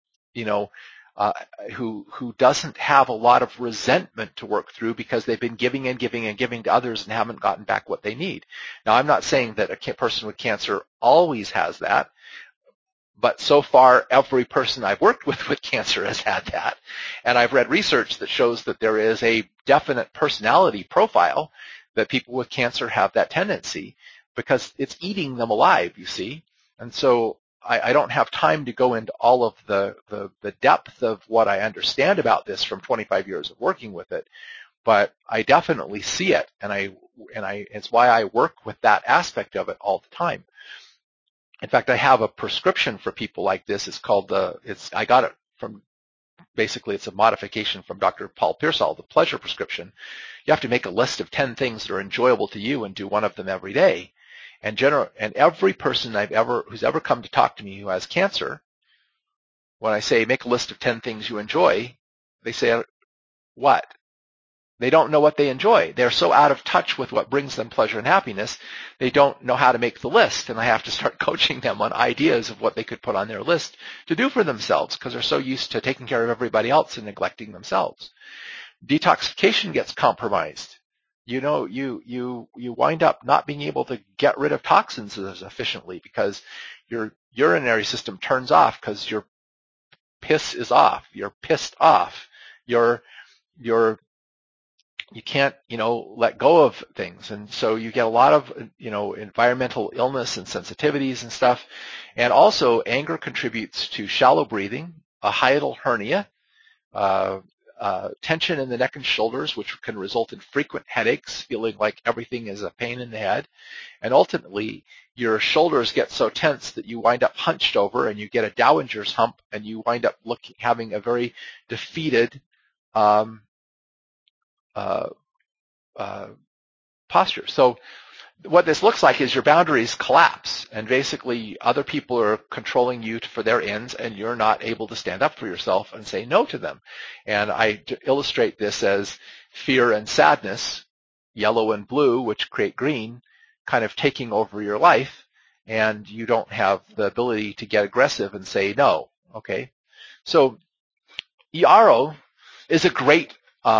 who doesn't have a lot of resentment to work through because they've been giving and giving and giving to others and haven't gotten back what they need. Now, I'm not saying that a person with cancer always has that, but so far, every person I've worked with cancer has had that. And I've read research that shows that there is a definite personality profile that people with cancer have that tendency because it's eating them alive, you see. And so I don't have time to go into all of the depth of what I understand about this from 25 years of working with it, but I definitely see it, and it's why I work with that aspect of it all the time. In fact, I have a prescription for people like this. I got it from, basically it's a modification from Dr. Paul Pearsall, the pleasure prescription. You have to make a list of 10 things that are enjoyable to you and do one of them every day. And every person who's ever come to talk to me who has cancer, when I say make a list of 10 things you enjoy, they say, what? They don't know what they enjoy. They're so out of touch with what brings them pleasure and happiness, they don't know how to make the list. And I have to start coaching them on ideas of what they could put on their list to do for themselves because they're so used to taking care of everybody else and neglecting themselves. Detoxification gets compromised. You wind up not being able to get rid of toxins as efficiently because your urinary system turns off because your piss is off. You're pissed off. Your you can't, let go of things. And so you get a lot of, environmental illness and sensitivities and stuff. And also anger contributes to shallow breathing, a hiatal hernia, uh, tension in the neck and shoulders, which can result in frequent headaches, feeling like everything is a pain in the head. And ultimately, your shoulders get so tense that you wind up hunched over and you get a Dowinger's hump and you wind up having a very defeated um, uh, uh, posture. So what this looks like is your boundaries collapse, and basically other people are controlling you for their ends, and you're not able to stand up for yourself and say no to them. And I illustrate this as fear and sadness, yellow and blue, which create green, kind of taking over your life, and you don't have the ability to get aggressive and say no. Okay, so yarrow is a great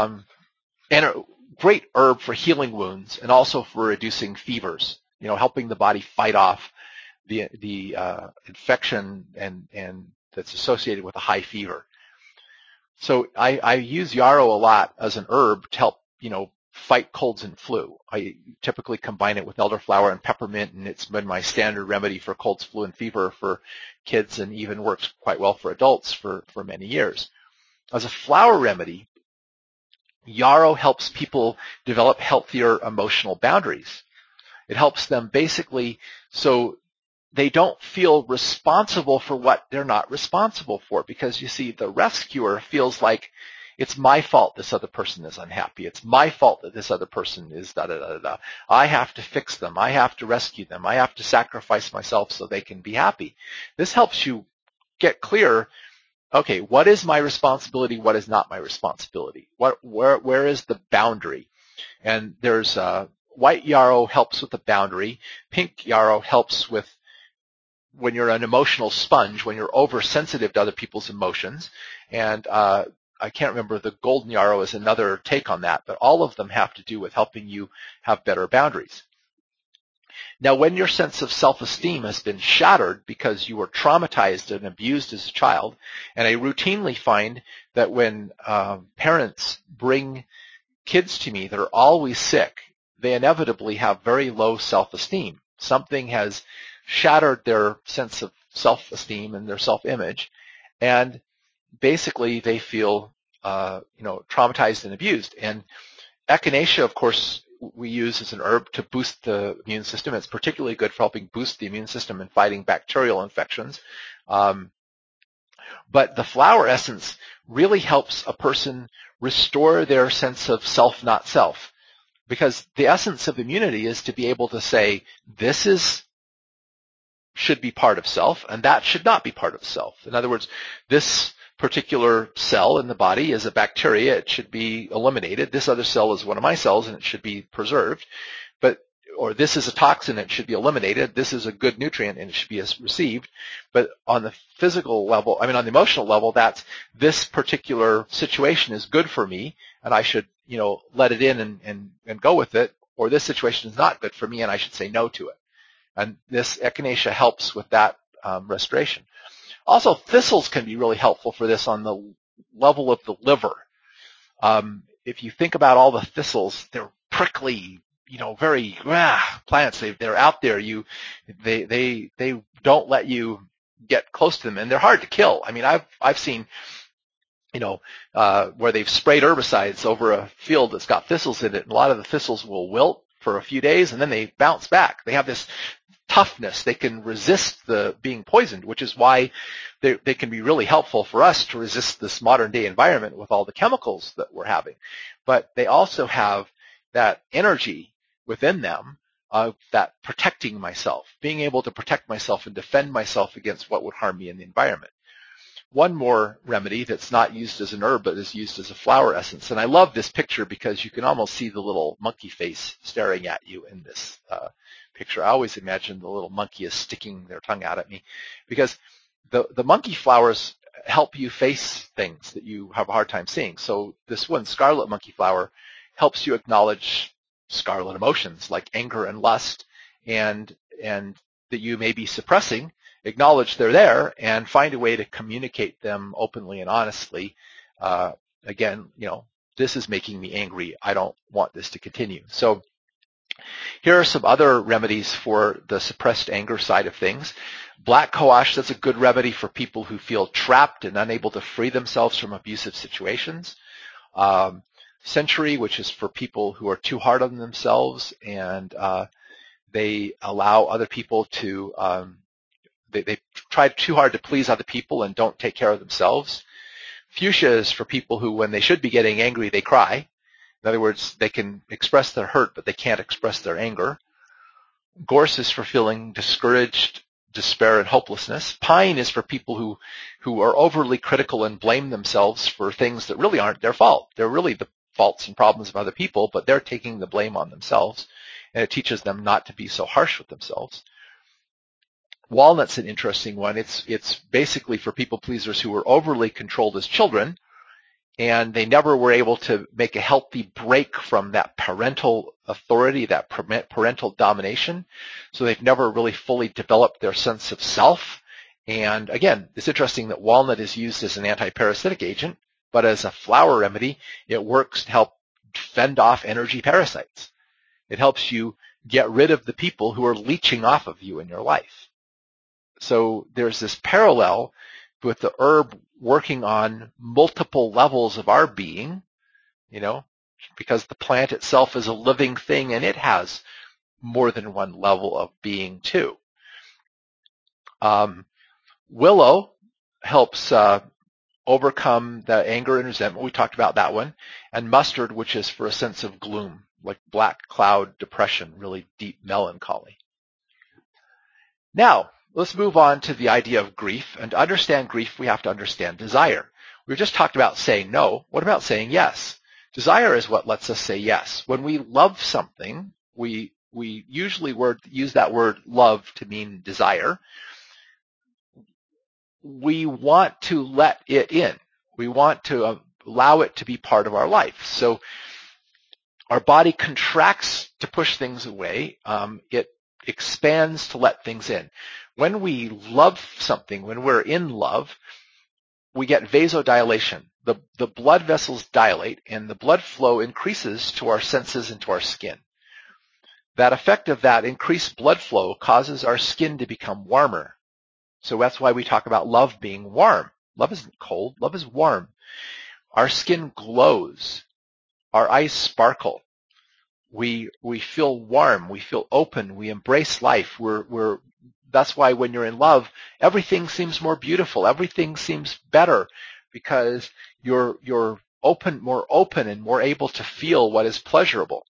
great herb for healing wounds and also for reducing fevers, helping the body fight off the infection and that's associated with a high fever. So I use yarrow a lot as an herb to help, fight colds and flu. I typically combine it with elderflower and peppermint, and it's been my standard remedy for colds, flu, and fever for kids, and even works quite well for adults for many years. As a flower remedy, yarrow helps people develop healthier emotional boundaries. It helps them basically so they don't feel responsible for what they're not responsible for, because you see, the rescuer feels like it's my fault this other person is unhappy. It's my fault that this other person is da-da-da-da-da. I have to fix them. I have to rescue them. I have to sacrifice myself so they can be happy. This helps you get clear. Okay, what is my responsibility? What is not my responsibility? Where is the boundary? And there's white yarrow helps with the boundary. Pink yarrow helps with when you're an emotional sponge, when you're oversensitive to other people's emotions. And I can't remember, the golden yarrow is another take on that, but all of them have to do with helping you have better boundaries. Now, when your sense of self-esteem has been shattered because you were traumatized and abused as a child, and I routinely find that when parents bring kids to me that are always sick, they inevitably have very low self-esteem. Something has shattered their sense of self-esteem and their self-image, and basically they feel traumatized and abused. And echinacea, of course, we use as an herb to boost the immune system. It's particularly good for helping boost the immune system and fighting bacterial infections. But the flower essence really helps a person restore their sense of self, not self. Because the essence of immunity is to be able to say, this should be part of self, and that should not be part of self. In other words, this particular cell in the body is a bacteria. It should be eliminated. This other cell is one of my cells, and it should be preserved. Or this is a toxin, it should be eliminated. This is a good nutrient, and it should be received. But on the physical level, on the emotional level, that's this particular situation is good for me, and I should, let it in and go with it. Or this situation is not good for me, and I should say no to it. And this echinacea helps with that restoration. Also, thistles can be really helpful for this on the level of the liver. If you think about all the thistles, they're prickly, very plants. They're out there. They don't let you get close to them, and they're hard to kill. I've seen, where they've sprayed herbicides over a field that's got thistles in it, and a lot of the thistles will wilt for a few days, and then they bounce back. They have this toughness. They can resist the being poisoned, which is why they can be really helpful for us to resist this modern day environment with all the chemicals that we're having. But they also have that energy within them of that protecting myself, being able to protect myself and defend myself against what would harm me in the environment. One more remedy that's not used as an herb but is used as a flower essence. And I love this picture because you can almost see the little monkey face staring at you in this picture. I always imagine the little monkey is sticking their tongue out at me, because the monkey flowers help you face things that you have a hard time seeing. So this one, scarlet monkey flower, helps you acknowledge scarlet emotions like anger and lust, and that you may be suppressing. Acknowledge they're there and find a way to communicate them openly and honestly. Again, this is making me angry. I don't want this to continue. So here are some other remedies for the suppressed anger side of things. Black cohosh, that's a good remedy for people who feel trapped and unable to free themselves from abusive situations. Century, which is for people who are too hard on themselves and they allow other people to, they try too hard to please other people and don't take care of themselves. Fuchsia is for people who, when they should be getting angry, they cry. In other words, they can express their hurt, but they can't express their anger. Gorse is for feeling discouraged, despair, and hopelessness. Pine is for people who are overly critical and blame themselves for things that really aren't their fault. They're really the faults and problems of other people, but they're taking the blame on themselves, and it teaches them not to be so harsh with themselves. Walnut's an interesting one. It's basically for people pleasers who were overly controlled as children, and they never were able to make a healthy break from that parental authority, that parental domination. So they've never really fully developed their sense of self. And again, it's interesting that walnut is used as an anti-parasitic agent, but as a flower remedy, it works to help fend off energy parasites. It helps you get rid of the people who are leeching off of you in your life. So there's this parallel with the herb working on multiple levels of our being, because the plant itself is a living thing and it has more than one level of being too. Willow helps overcome the anger and resentment. We talked about that one. And mustard, which is for a sense of gloom, like black cloud depression, really deep melancholy. Now, let's move on to the idea of grief. And to understand grief, we have to understand desire. We just talked about saying no. What about saying yes? Desire is what lets us say yes. When we love something, we usually use that word love to mean desire. We want to let it in. We want to allow it to be part of our life. So our body contracts to push things away. It expands to let things in. When we love something, when we're in love, we get vasodilation. The blood vessels dilate and the blood flow increases to our senses and to our skin. That effect of that increased blood flow causes our skin to become warmer. So that's why we talk about love being warm. Love isn't cold. Love is warm. Our skin glows. Our eyes sparkle. We feel warm. We feel open. We embrace life. That's why when you're in love, everything seems more beautiful. Everything seems better because you're more open and more able to feel what is pleasurable.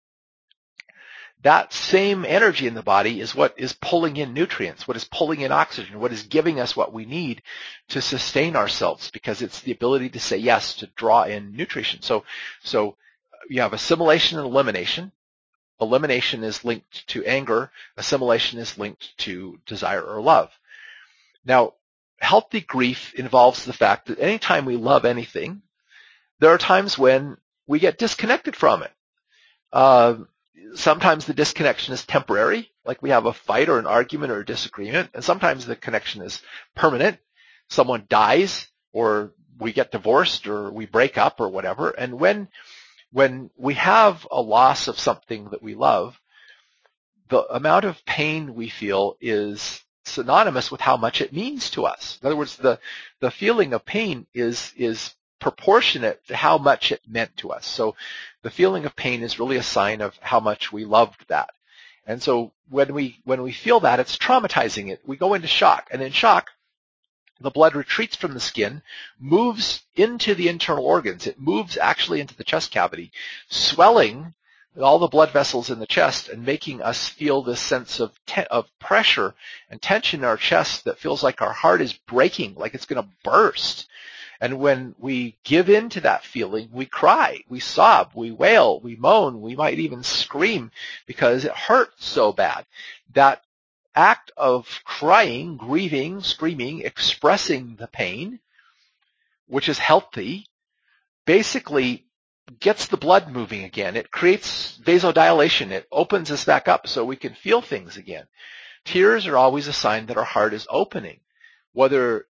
That same energy in the body is what is pulling in nutrients, what is pulling in oxygen, what is giving us what we need to sustain ourselves, because it's the ability to say yes, to draw in nutrition. So you have assimilation and elimination. Elimination is linked to anger. Assimilation is linked to desire or love. Now, healthy grief involves the fact that anytime we love anything, there are times when we get disconnected from it. Sometimes the disconnection is temporary, like we have a fight or an argument or a disagreement, and sometimes the connection is permanent. Someone dies, or we get divorced, or we break up, or whatever. And when we have a loss of something that we love, the amount of pain we feel is synonymous with how much it means to us. In other words, the feeling of pain is proportionate to how much it meant to us. So the feeling of pain is really a sign of how much we loved that. And so when we feel that, it's traumatizing. We go into shock, and in shock, the blood retreats from the skin, moves into the internal organs. It moves actually into the chest cavity, swelling all the blood vessels in the chest and making us feel this sense of pressure and tension in our chest that feels like our heart is breaking, like it's going to burst. And when we give in to that feeling, we cry, we sob, we wail, we moan, we might even scream because it hurts so bad. That act of crying, grieving, screaming, expressing the pain, which is healthy, basically gets the blood moving again. It creates vasodilation. It opens us back up so we can feel things again. Tears are always a sign that our heart is opening. Whether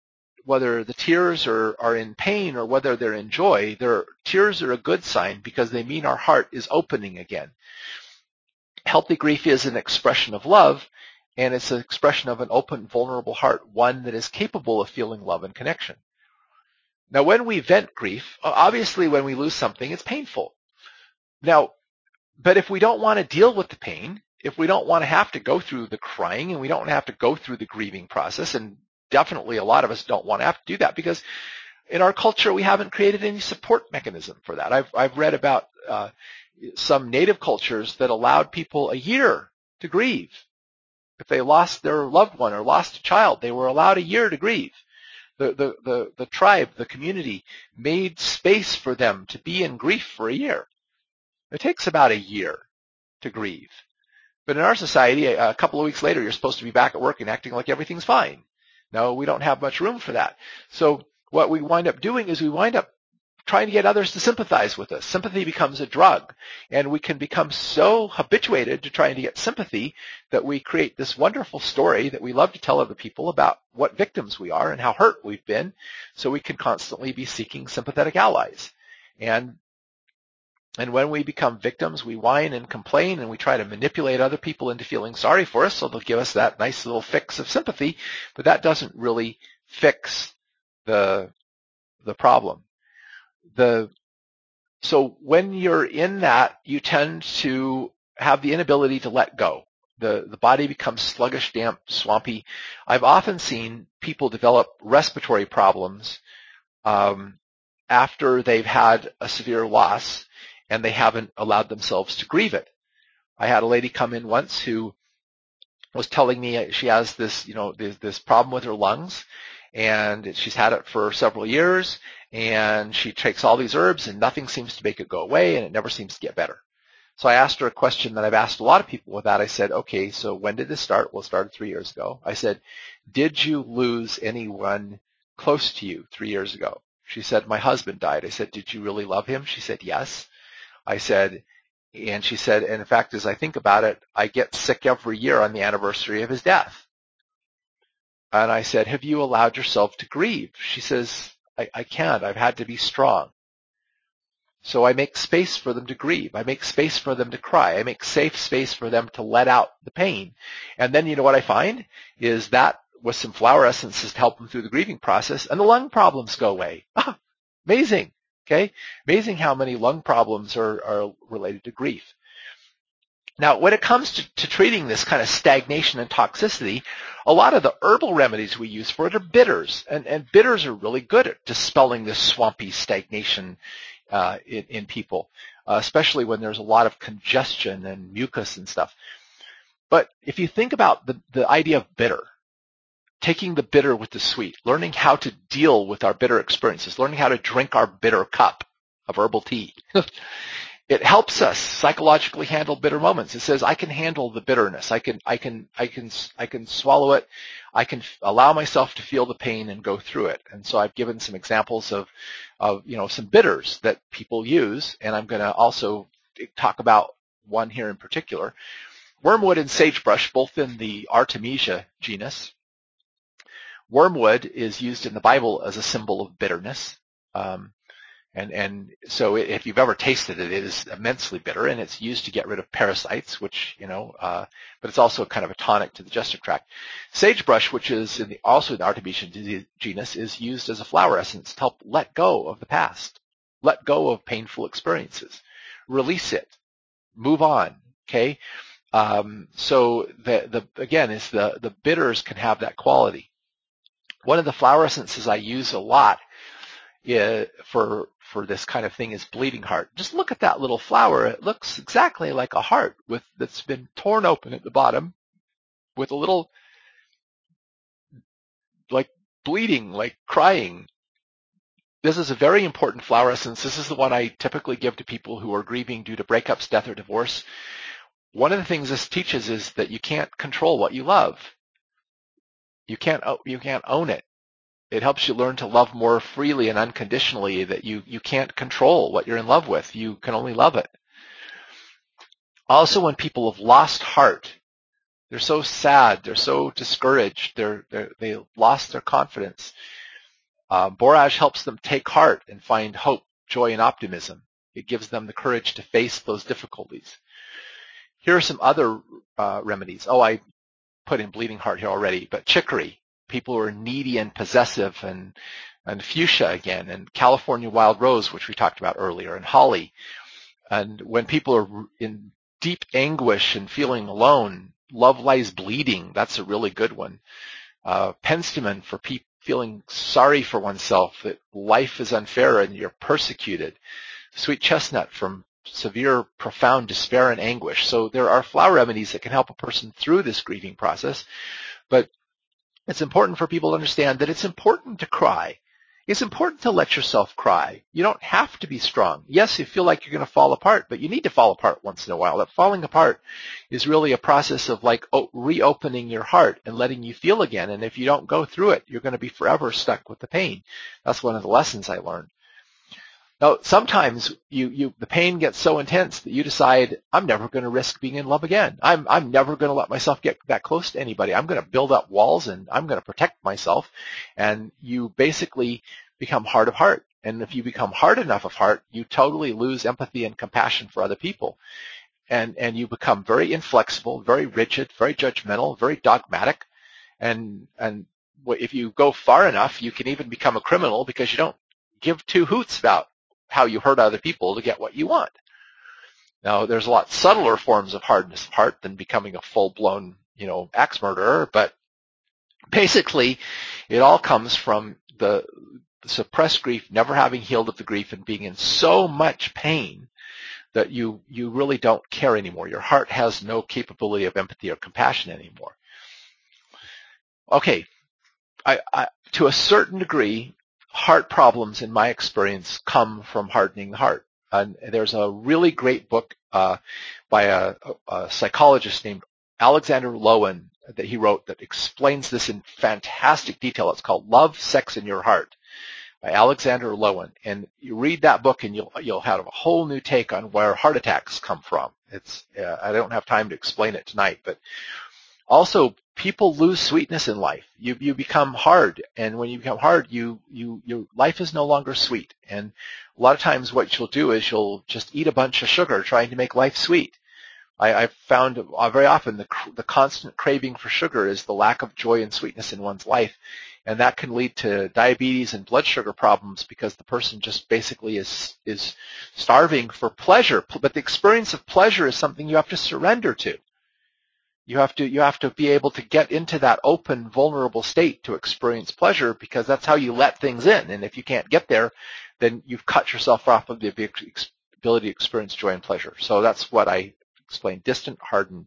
whether the tears are in pain or whether they're in joy, tears are a good sign because they mean our heart is opening again. Healthy grief is an expression of love, and it's an expression of an open, vulnerable heart, one that is capable of feeling love and connection. Now, when we vent grief, obviously when we lose something, it's painful. Now, but if we don't want to deal with the pain, if we don't want to have to go through the crying and we don't have to go through the grieving process, and definitely a lot of us don't want to have to do that because in our culture we haven't created any support mechanism for that. I've read about some native cultures that allowed people a year to grieve. If they lost their loved one or lost a child, they were allowed a year to grieve. The tribe, the community made space for them to be in grief for a year. It takes about a year to grieve. But in our society, a couple of weeks later, you're supposed to be back at work and acting like everything's fine. No, we don't have much room for that. So what we wind up doing is we wind up trying to get others to sympathize with us. Sympathy becomes a drug, and we can become so habituated to trying to get sympathy that we create this wonderful story that we love to tell other people about what victims we are and how hurt we've been, so we can constantly be seeking sympathetic allies. And when we become victims, we whine and complain, and we try to manipulate other people into feeling sorry for us, so they'll give us that nice little fix of sympathy, but that doesn't really fix the problem. So when you're in that, you tend to have the inability to let go. The body becomes sluggish, damp, swampy. I've often seen people develop respiratory problems after they've had a severe loss and they haven't allowed themselves to grieve it. I had a lady come in once who was telling me she has this problem with her lungs, and she's had it for several years, and she takes all these herbs and nothing seems to make it go away, and it never seems to get better. So I asked her a question that I've asked a lot of people with that. I said, okay, so when did this start? Well, it started 3 years ago. I said, did you lose anyone close to you 3 years ago? She said, my husband died. I said, did you really love him? She said, yes. I said, and she said, and in fact, as I think about it, I get sick every year on the anniversary of his death. And I said, have you allowed yourself to grieve? She says, I can't. I've had to be strong. So I make space for them to grieve. I make space for them to cry. I make safe space for them to let out the pain. And then you know what I find is that with some flower essences to help them through the grieving process, and the lung problems go away. Amazing. Okay? Amazing how many lung problems are related to grief. Now, when it comes to treating this kind of stagnation and toxicity, a lot of the herbal remedies we use for it are bitters, and bitters are really good at dispelling this swampy stagnation in people, especially when there's a lot of congestion and mucus and stuff. But if you think about the idea of bitter, taking the bitter with the sweet, learning how to deal with our bitter experiences, learning how to drink our bitter cup of herbal tea. It helps us psychologically handle bitter moments. It says, I can handle the bitterness. I can swallow it. I can allow myself to feel the pain and go through it. And so I've given some examples of some bitters that people use, and I'm going to also talk about one here in particular. Wormwood and sagebrush, both in the Artemisia genus. Wormwood is used in the Bible as a symbol of bitterness. And so if you've ever tasted it, it is immensely bitter, and it's used to get rid of parasites, which, but it's also kind of a tonic to the digestive tract. Sagebrush, which is also in the Artemisia genus, is used as a flower essence to help let go of the past, let go of painful experiences, release it, move on, okay? So again, the bitters can have that quality. One of the flower essences I use a lot for this kind of thing is bleeding heart. Just look at that little flower. It looks exactly like a heart that's been torn open at the bottom with a little like bleeding, like crying. This is a very important flower essence. This is the one I typically give to people who are grieving due to breakups, death, or divorce. One of the things this teaches is that you can't control what you love. You can't own it. It helps you learn to love more freely and unconditionally, that you can't control what you're in love with. You can only love it. Also, when people have lost heart, they're so sad, they're so discouraged, they lost their confidence. Borage helps them take heart and find hope, joy, and optimism. It gives them the courage to face those difficulties. Here are some other remedies. Oh, I put in bleeding heart here already, but chicory, people who are needy and possessive, and fuchsia again, and California wild rose, which we talked about earlier, and holly. And when people are in deep anguish and feeling alone, love lies bleeding. That's a really good one. Penstemon for feeling sorry for oneself, that life is unfair and you're persecuted. Sweet chestnut from severe, profound despair and anguish. So there are flower remedies that can help a person through this grieving process, but it's important for people to understand that it's important to cry. It's important to let yourself cry. You don't have to be strong. Yes, you feel like you're going to fall apart, but you need to fall apart once in a while. That falling apart is really a process of like reopening your heart and letting you feel again. And if you don't go through it, you're going to be forever stuck with the pain. That's one of the lessons I learned. Now, sometimes the pain gets so intense that you decide, I'm never going to risk being in love again. I'm never going to let myself get that close to anybody. I'm going to build up walls and I'm going to protect myself. And you basically become hard of heart. And if you become hard enough of heart, you totally lose empathy and compassion for other people. And you become very inflexible, very rigid, very judgmental, very dogmatic. And if you go far enough, you can even become a criminal because you don't give two hoots about how you hurt other people to get what you want. Now, there's a lot subtler forms of hardness of heart than becoming a full-blown, axe murderer, but basically, it all comes from the suppressed grief, never having healed of the grief, and being in so much pain that you really don't care anymore. Your heart has no capability of empathy or compassion anymore. Okay, to a certain degree, heart problems, in my experience, come from hardening the heart. And there's a really great book by a psychologist named Alexander Lowen that he wrote that explains this in fantastic detail. It's called Love, Sex, and Your Heart by Alexander Lowen. And you read that book and you'll have a whole new take on where heart attacks come from. I don't have time to explain it tonight, but also, people lose sweetness in life. You become hard, and when you become hard, your life is no longer sweet. And a lot of times, what you'll do is you'll just eat a bunch of sugar, trying to make life sweet. I've found very often the constant craving for sugar is the lack of joy and sweetness in one's life, and that can lead to diabetes and blood sugar problems because the person just basically is starving for pleasure. But the experience of pleasure is something you have to surrender to. You have to be able to get into that open, vulnerable state to experience pleasure, because that's how you let things in. And if you can't get there, then you've cut yourself off of the ability to experience joy and pleasure. So that's what I explained: distant, hardened.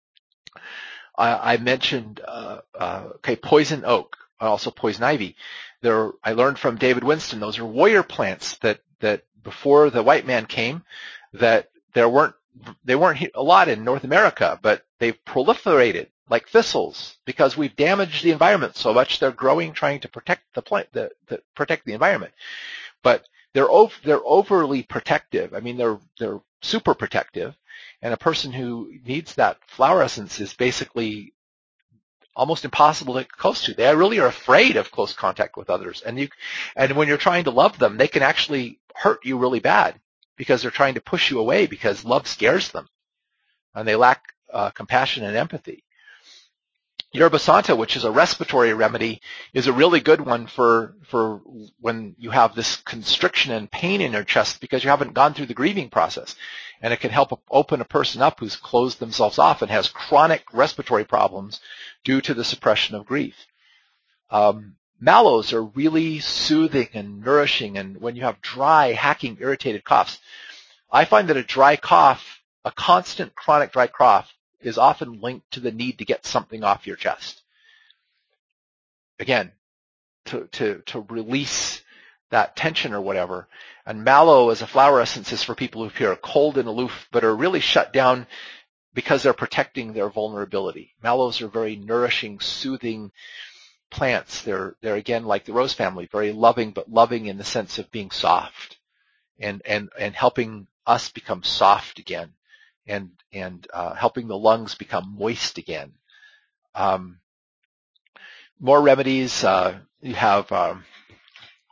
I mentioned poison oak, also poison ivy. I learned from David Winston, those are warrior plants that before the white man came, that they weren't a lot in North America, but they've proliferated like thistles because we've damaged the environment so much. They're growing, trying to protect the plant, protect the environment. But they're overly protective. I mean, they're super protective, and a person who needs that flower essence is basically almost impossible to get close to. They really are afraid of close contact with others, and when you're trying to love them, they can actually hurt you really bad, because they're trying to push you away because love scares them, and they lack compassion and empathy. Yerba Santa, which is a respiratory remedy, is a really good one for when you have this constriction and pain in your chest because you haven't gone through the grieving process. And it can help open a person up who's closed themselves off and has chronic respiratory problems due to the suppression of grief. Mallows are really soothing and nourishing, and when you have dry, hacking, irritated coughs, I find that a constant chronic dry cough, is often linked to the need to get something off your chest. Again, to release that tension or whatever. And mallow as a flower essence is for people who are cold and aloof but are really shut down because they're protecting their vulnerability. Mallows are very nourishing, soothing plants. They're again like the rose family, very loving, but loving in the sense of being soft and helping us become soft again, and helping the lungs become moist again. More remedies. You have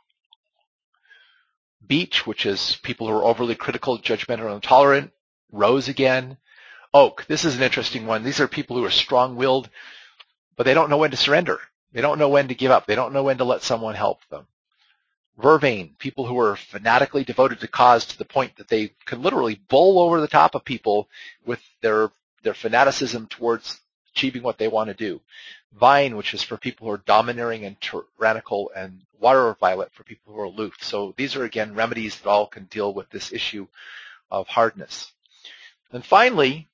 Beech, which is people who are overly critical, judgmental, and intolerant. Rose again. Oak, this is an interesting one. These are people who are strong-willed, but they don't know when to surrender. They don't know when to give up. They don't know when to let someone help them. Vervain, people who are fanatically devoted to cause to the point that they can literally bowl over the top of people with their fanaticism towards achieving what they want to do. Vine, which is for people who are domineering and tyrannical, and water violet for people who are aloof. So these are, again, remedies that all can deal with this issue of hardness. And finally,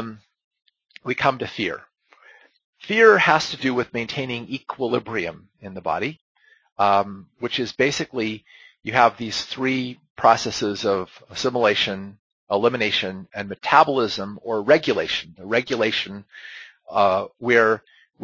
we come to fear. Fear has to do with maintaining equilibrium in the body, which is basically you have these three processes of assimilation, elimination, and metabolism or regulation. The regulation where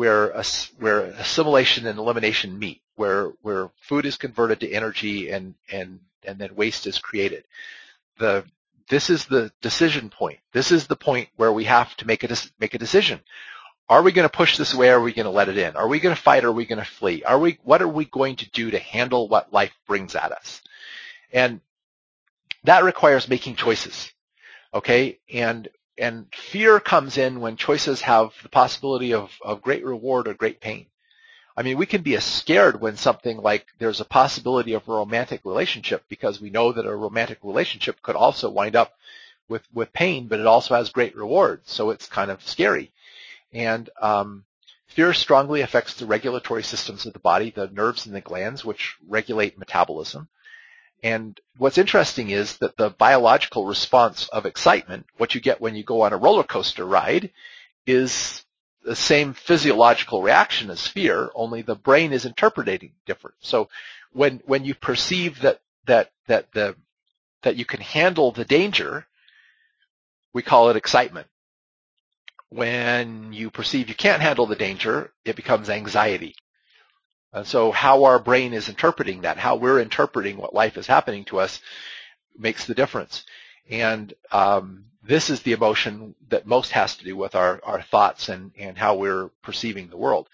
assimilation and elimination meet, where food is converted to energy and then waste is created. This is the decision point. This is the point where we have to make a decision. Are we going to push this away, or are we going to let it in? Are we going to fight, or are we going to flee? What are we going to do to handle what life brings at us? And that requires making choices, okay? And fear comes in when choices have the possibility of great reward or great pain. I mean, we can be scared when something like there's a possibility of a romantic relationship, because we know that a romantic relationship could also wind up with pain, but it also has great reward, so it's kind of scary. And fear strongly affects the regulatory systems of the body, the nerves and the glands, which regulate metabolism. And what's interesting is that the biological response of excitement, what you get when you go on a roller coaster ride, is the same physiological reaction as fear, only the brain is interpreting different. So when you perceive that you can handle the danger, we call it excitement. When you perceive you can't handle the danger, it becomes anxiety. And so how our brain is interpreting that, how we're interpreting what life is happening to us, makes the difference. And this is the emotion that most has to do with our thoughts and how we're perceiving the world.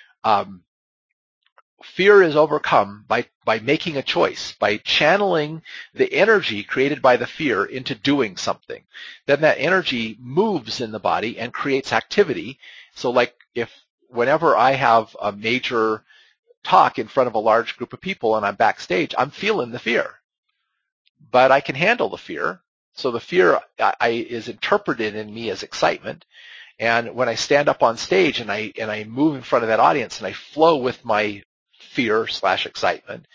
Fear is overcome by making a choice, by channeling the energy created by the fear into doing something. Then that energy moves in the body and creates activity. So like whenever I have a major talk in front of a large group of people and I'm backstage, I'm feeling the fear. But I can handle the fear. So the fear is interpreted in me as excitement. And when I stand up on stage and I move in front of that audience and I flow with my fear/excitement,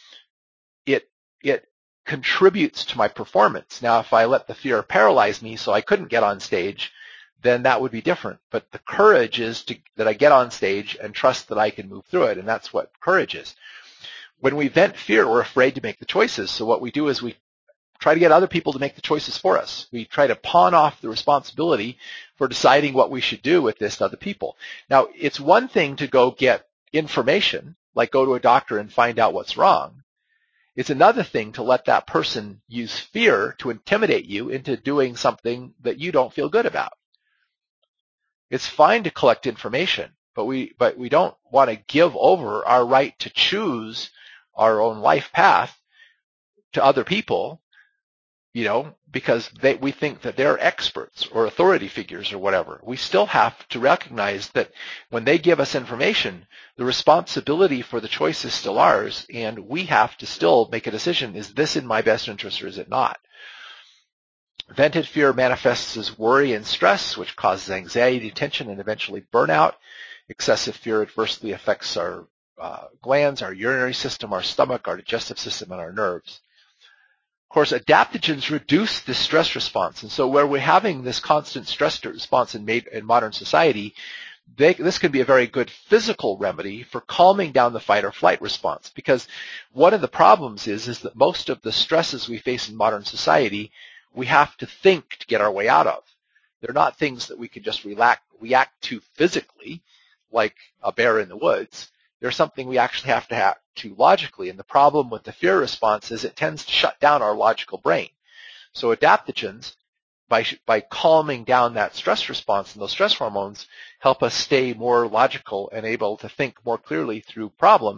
it contributes to my performance. Now, if I let the fear paralyze me so I couldn't get on stage, then that would be different. But the courage is that I get on stage and trust that I can move through it, and that's what courage is. When we vent fear, we're afraid to make the choices. So what we do is we try to get other people to make the choices for us. We try to pawn off the responsibility for deciding what we should do with this to other people. Now, it's one thing to go get information, like go to a doctor and find out what's wrong. It's another thing to let that person use fear to intimidate you into doing something that you don't feel good about. It's fine to collect information, but we don't want to give over our right to choose our own life path to other people, because we think that they're experts or authority figures or whatever. We still have to recognize that when they give us information, the responsibility for the choice is still ours, and we have to still make a decision. Is this in my best interest or is it not? Vented fear manifests as worry and stress, which causes anxiety, tension, and eventually burnout. Excessive fear adversely affects our glands, our urinary system, our stomach, our digestive system, and our nerves. Of course, adaptogens reduce this stress response. And so where we're having this constant stress response in modern society, this can be a very good physical remedy for calming down the fight or flight response. Because one of the problems is that most of the stresses we face in modern society, we have to think to get our way out of. They're not things that we can just react to physically, like a bear in the woods. They're something we actually have to logically. And the problem with the fear response is it tends to shut down our logical brain. So adaptogens, by calming down that stress response and those stress hormones, help us stay more logical and able to think more clearly through problems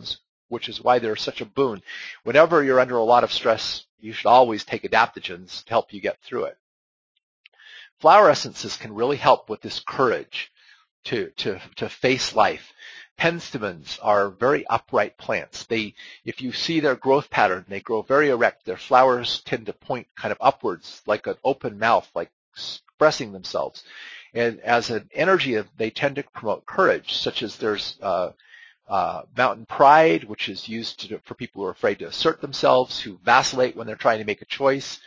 which is why they're such a boon. Whenever you're under a lot of stress, you should always take adaptogens to help you get through it. Flower essences can really help with this courage to face life. Penstemons are very upright plants. If you see their growth pattern, they grow very erect. Their flowers tend to point kind of upwards, like an open mouth, like expressing themselves. And as an energy, they tend to promote courage, such as there's Mountain Pride, which is used for people who are afraid to assert themselves, who vacillate when they're trying to make a choice.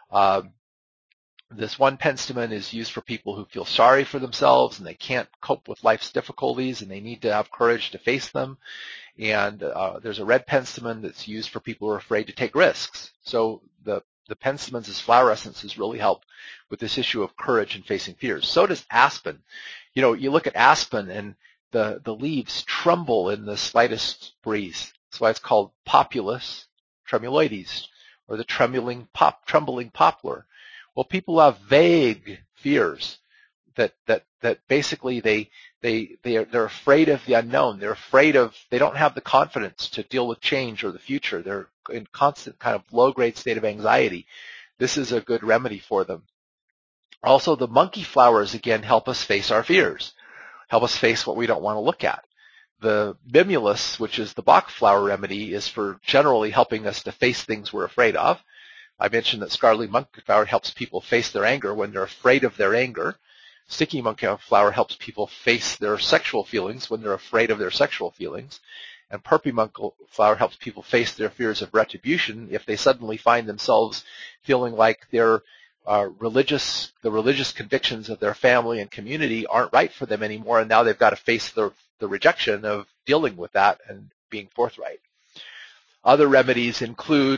This one penstemon is used for people who feel sorry for themselves and they can't cope with life's difficulties and they need to have courage to face them. And there's a red penstemon that's used for people who are afraid to take risks. So the penstemons as flower essences really help with this issue of courage and facing fears. So does aspen. You know, you look at aspen and the leaves tremble in the slightest breeze. That's why it's called Populus tremuloides, or the trembling poplar. Well, people have vague fears that basically they're afraid of the unknown. They don't have the confidence to deal with change or the future. They're in constant kind of low-grade state of anxiety. This is a good remedy for them. Also, the monkey flowers, again, help us face our fears, help us face what we don't want to look at. The mimulus, which is the Bach flower remedy, is for generally helping us to face things we're afraid of. I mentioned that scarlet monkey flower helps people face their anger when they're afraid of their anger. Sticky monkey flower helps people face their sexual feelings when they're afraid of their sexual feelings. And purple monkey flower helps people face their fears of retribution if they suddenly find themselves feeling like their religious convictions of their family and community aren't right for them anymore, and now they've got to face the rejection of dealing with that and being forthright. Other remedies include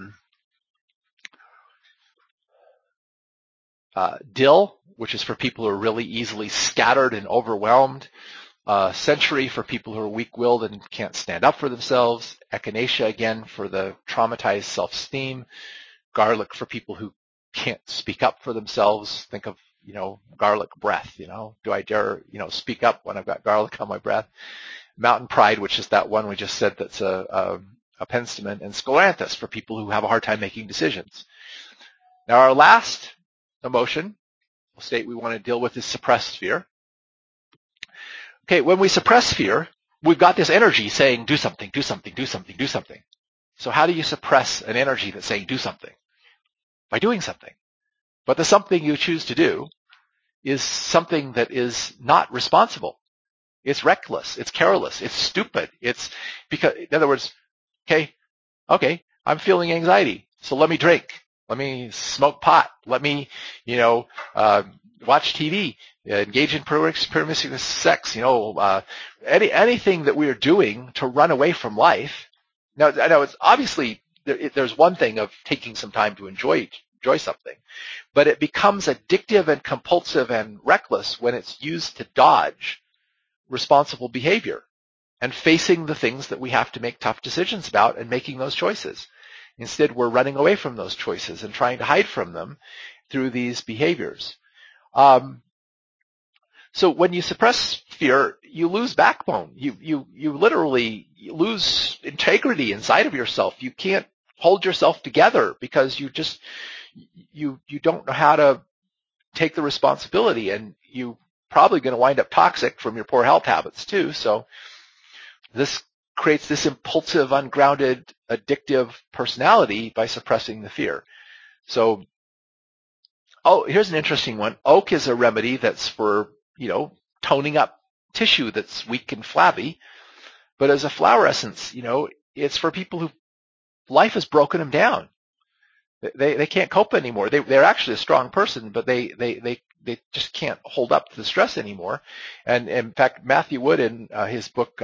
dill, which is for people who are really easily scattered and overwhelmed. Century for people who are weak-willed and can't stand up for themselves. Echinacea, again, for the traumatized self-esteem. Garlic for people who can't speak up for themselves. Think of, garlic breath, do I dare, speak up when I've got garlic on my breath? Mountain Pride, which is that one we just said that's a penstemon. And Scleranthus for people who have a hard time making decisions. Now, our last emotion, state we want to deal with, is suppressed fear. Okay, when we suppress fear, we've got this energy saying, do something, do something, do something, do something. So how do you suppress an energy that's saying do something? By doing something. But the something you choose to do is something that is not responsible. It's reckless. It's careless. It's stupid. It's because, in other words, okay, I'm feeling anxiety, so let me drink. Let me smoke pot. Let me, watch TV, engage in promiscuous sex, anything that we are doing to run away from life. Now, I know it's obviously, there's one thing of taking some time to enjoy something, but it becomes addictive and compulsive and reckless when it's used to dodge responsible behavior and facing the things that we have to make tough decisions about and making those choices. Instead, we're running away from those choices and trying to hide from them through these behaviors. So when you suppress fear, you lose backbone. You literally lose integrity inside of yourself. You can't hold yourself together because you don't know how to take the responsibility, and you probably going to wind up toxic from your poor health habits too. So this creates this impulsive, ungrounded, addictive personality by suppressing the fear. So, here's an interesting one. Oak is a remedy that's for, toning up tissue that's weak and flabby. But as a flower essence, it's for people who life has broken them down. They can't cope anymore. They're actually a strong person, but they just can't hold up to the stress anymore. And in fact, Matthew Wood in his book,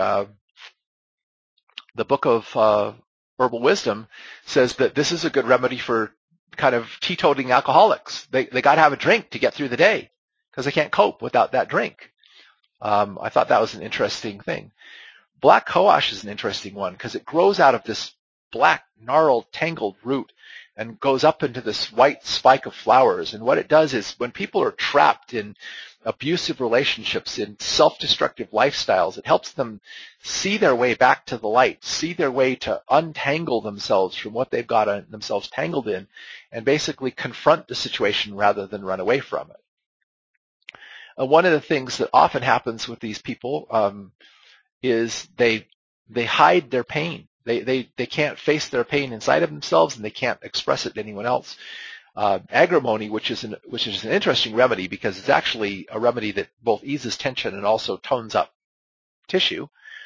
the Book of Herbal Wisdom, says that this is a good remedy for kind of teetotaling alcoholics. They got to have a drink to get through the day because they can't cope without that drink. I thought that was an interesting thing. Black cohosh is an interesting one because it grows out of this black, gnarled, tangled root and goes up into this white spike of flowers. And what it does is when people are trapped in abusive relationships, in self-destructive lifestyles, it helps them see their way back to the light, see their way to untangle themselves from what they've got themselves tangled in, and basically confront the situation rather than run away from it. One of the things that often happens with these people is they hide their pain. They can't face their pain inside of themselves, and they can't express it to anyone else. Agrimony, which is an interesting remedy because it's actually a remedy that both eases tension and also tones up tissue.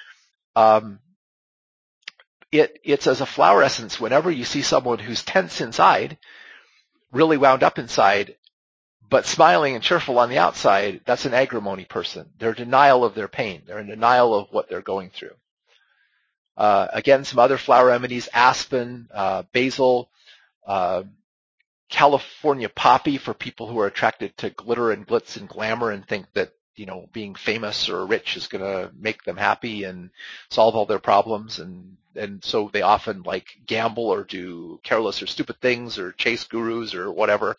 It's as a flower essence. Whenever you see someone who's tense inside, really wound up inside, but smiling and cheerful on the outside, that's an agrimony person. They're in denial of their pain. They're in denial of what they're going through. Again, some other flower remedies: aspen, basil, California poppy for people who are attracted to glitter and glitz and glamour and think that, being famous or rich is going to make them happy and solve all their problems. And so they often gamble or do careless or stupid things or chase gurus or whatever,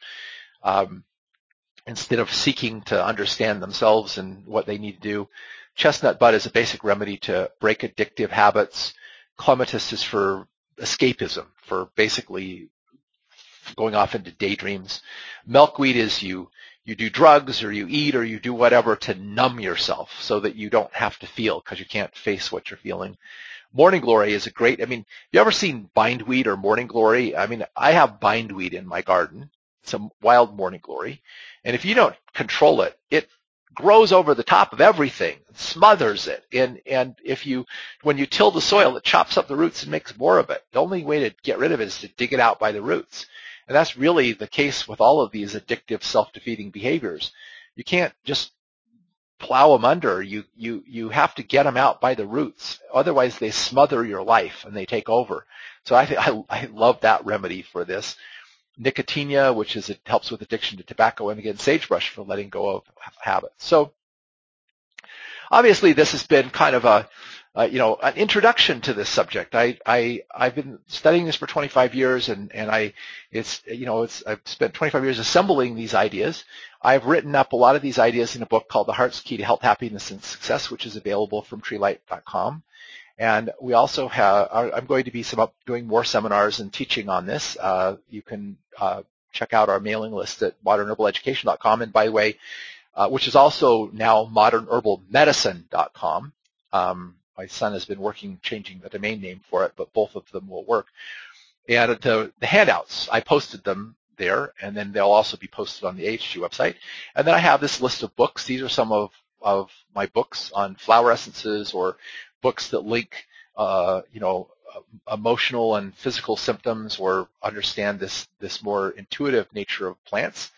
instead of seeking to understand themselves and what they need to do. Chestnut bud is a basic remedy to break addictive habits. Clematis is for escapism, for basically going off into daydreams. Milkweed is you do drugs or you eat or you do whatever to numb yourself so that you don't have to feel because you can't face what you're feeling. Morning glory is a great, have you ever seen bindweed or morning glory? I have bindweed in my garden, some wild morning glory, and if you don't control it, it grows over the top of everything, smothers it, and when you till the soil, it chops up the roots and makes more of it. The only way to get rid of it is to dig it out by the roots. And that's really the case with all of these addictive, self-defeating behaviors. You can't just plow them under. You have to get them out by the roots. Otherwise, they smother your life and they take over. So I love that remedy for this. Nicotiana, it helps with addiction to tobacco, and again, sagebrush for letting go of habits. So obviously, this has been kind of an introduction to this subject. I've been studying this for 25 years, and I've spent 25 years assembling these ideas. I've written up a lot of these ideas in a book called The Heart's Key to Health, Happiness, and Success, which is available from treelight.com. And we also I'm going to be doing more seminars and teaching on this. You can check out our mailing list at modernherbaleducation.com. And by the way, which is also now modernherbalmedicine.com. My son has been changing the domain name for it, but both of them will work. And the handouts, I posted them there, and then they'll also be posted on the AHG website. And then I have this list of books. These are some of my books on flower essences, or books that link, emotional and physical symptoms, or understand this more intuitive nature of plants.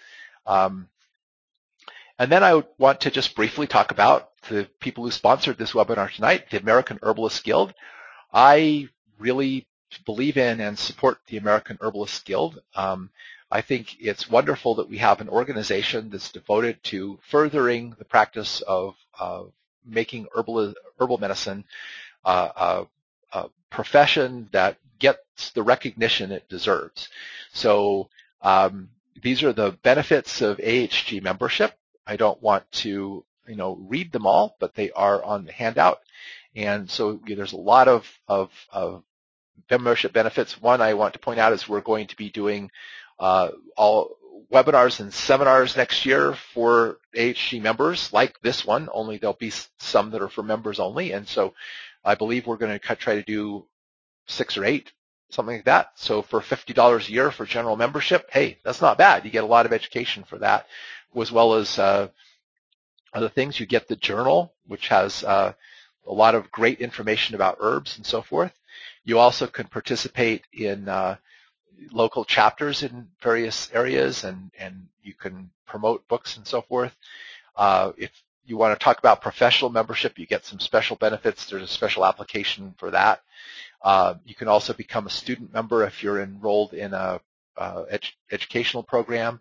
And then I want to just briefly talk about the people who sponsored this webinar tonight, the American Herbalist Guild. I really believe in and support the American Herbalist Guild. I think it's wonderful that we have an organization that's devoted to furthering the practice of making herbal medicine a profession that gets the recognition it deserves. So these are the benefits of AHG membership. I don't want to, read them all, but they are on the handout. And so there's a lot of membership benefits. One I want to point out is we're going to be doing all webinars and seminars next year for AHG members, like this one, only there'll be some that are for members only. And so I believe we're going to try to do 6 or 8, something like that. So for $50 a year for general membership, hey, that's not bad. You get a lot of education for that, as well as other things. You get the journal, which has a lot of great information about herbs and so forth. You also can participate in local chapters in various areas, and you can promote books and so forth. If you want to talk about professional membership, you get some special benefits. There's a special application for that. You can also become a student member if you're enrolled in a educational program.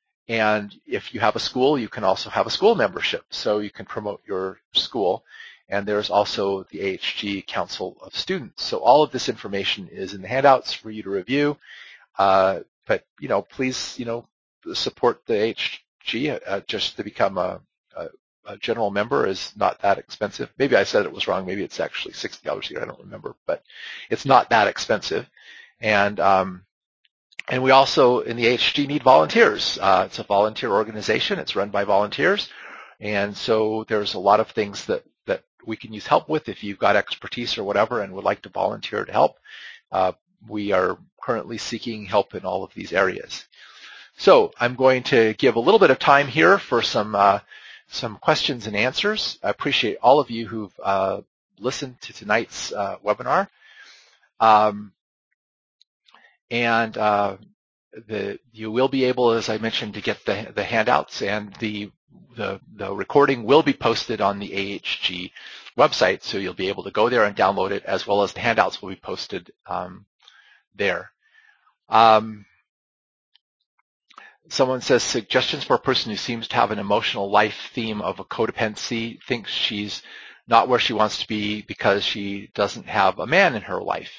And if you have a school, you can also have a school membership, so you can promote your school. and there's also the AHG Council of Students. So all of this information is in the handouts for you to review. But please, support the AHG. Just to become a general member is not that expensive. Maybe I said it was wrong. Maybe it's actually $60 a year. I don't remember, but it's not that expensive. And we also, in the AHG, need volunteers. It's a volunteer organization. It's run by volunteers. And so there's a lot of things that we can use help with if you've got expertise or whatever and would like to volunteer to help. We are currently seeking help in all of these areas. So I'm going to give a little bit of time here for some questions and answers. I appreciate all of you who've listened to tonight's webinar. You will be able, as I mentioned, to get the handouts, and the recording will be posted on the AHG website, so you'll be able to go there and download it, as well as the handouts will be posted there. Someone says, suggestions for a person who seems to have an emotional life theme of a codependency, thinks she's not where she wants to be because she doesn't have a man in her life.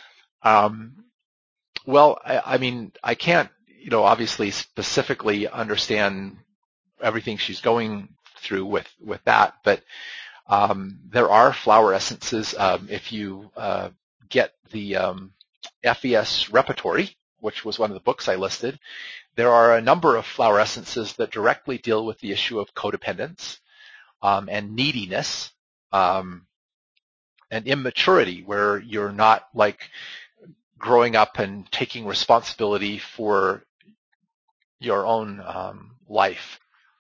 Well, I mean, I can't, obviously specifically understand everything she's going through with that, but there are flower essences. If you get the FES Repertory, which was one of the books I listed, there are a number of flower essences that directly deal with the issue of codependence and neediness and immaturity, where you're not like growing up and taking responsibility for your own life.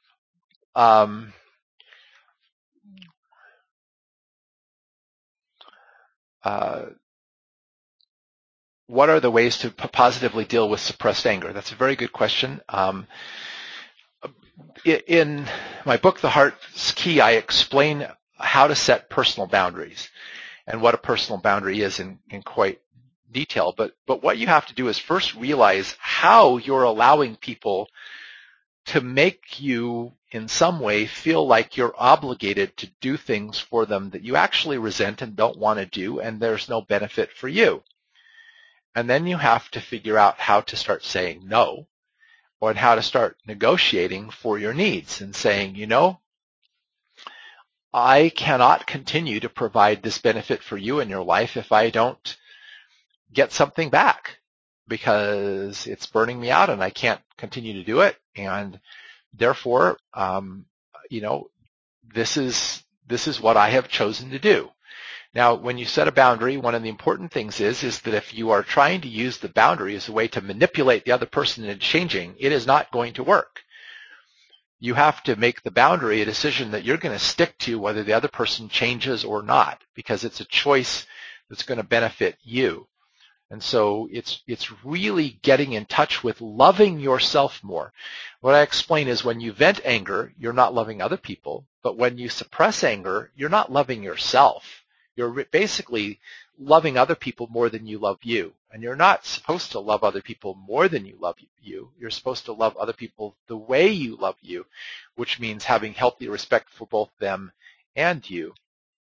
What are the ways to positively deal with suppressed anger? That's a very good question. In my book, The Heart's Key, I explain how to set personal boundaries and what a personal boundary is in quite detail. But what you have to do is first realize how you're allowing people to make you in some way feel like you're obligated to do things for them that you actually resent and don't want to do, and there's no benefit for you. And then you have to figure out how to start saying no, or how to start negotiating for your needs and saying, I cannot continue to provide this benefit for you in your life if I don't get something back, because it's burning me out and I can't continue to do it. And therefore, this is what I have chosen to do. Now, when you set a boundary, one of the important things is that if you are trying to use the boundary as a way to manipulate the other person into changing, it is not going to work. You have to make the boundary a decision that you're going to stick to whether the other person changes or not, because it's a choice that's going to benefit you. And so it's really getting in touch with loving yourself more. What I explain is when you vent anger, you're not loving other people, but when you suppress anger, you're not loving yourself. You're basically loving other people more than you love you. And you're not supposed to love other people more than you love you. You're supposed to love other people the way you love you, which means having healthy respect for both them and you.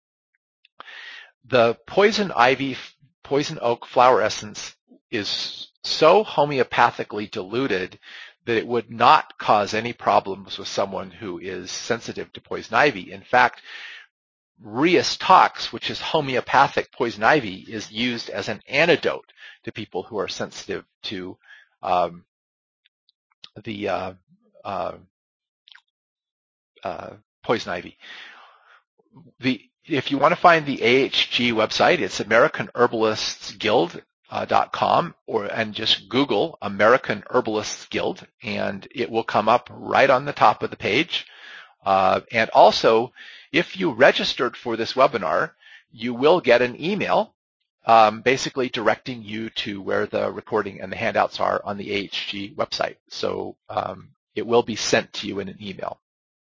The poison oak flower essence is so homeopathically diluted that it would not cause any problems with someone who is sensitive to poison ivy. In fact, Rheus tox, which is homeopathic poison ivy, is used as an antidote to people who are sensitive to the poison ivy. If you want to find the AHG website, it's AmericanHerbalistsGuild.com, and just Google American Herbalists Guild, and it will come up right on the top of the page. And also, if you registered for this webinar, you will get an email basically directing you to where the recording and the handouts are on the AHG website. So it will be sent to you in an email.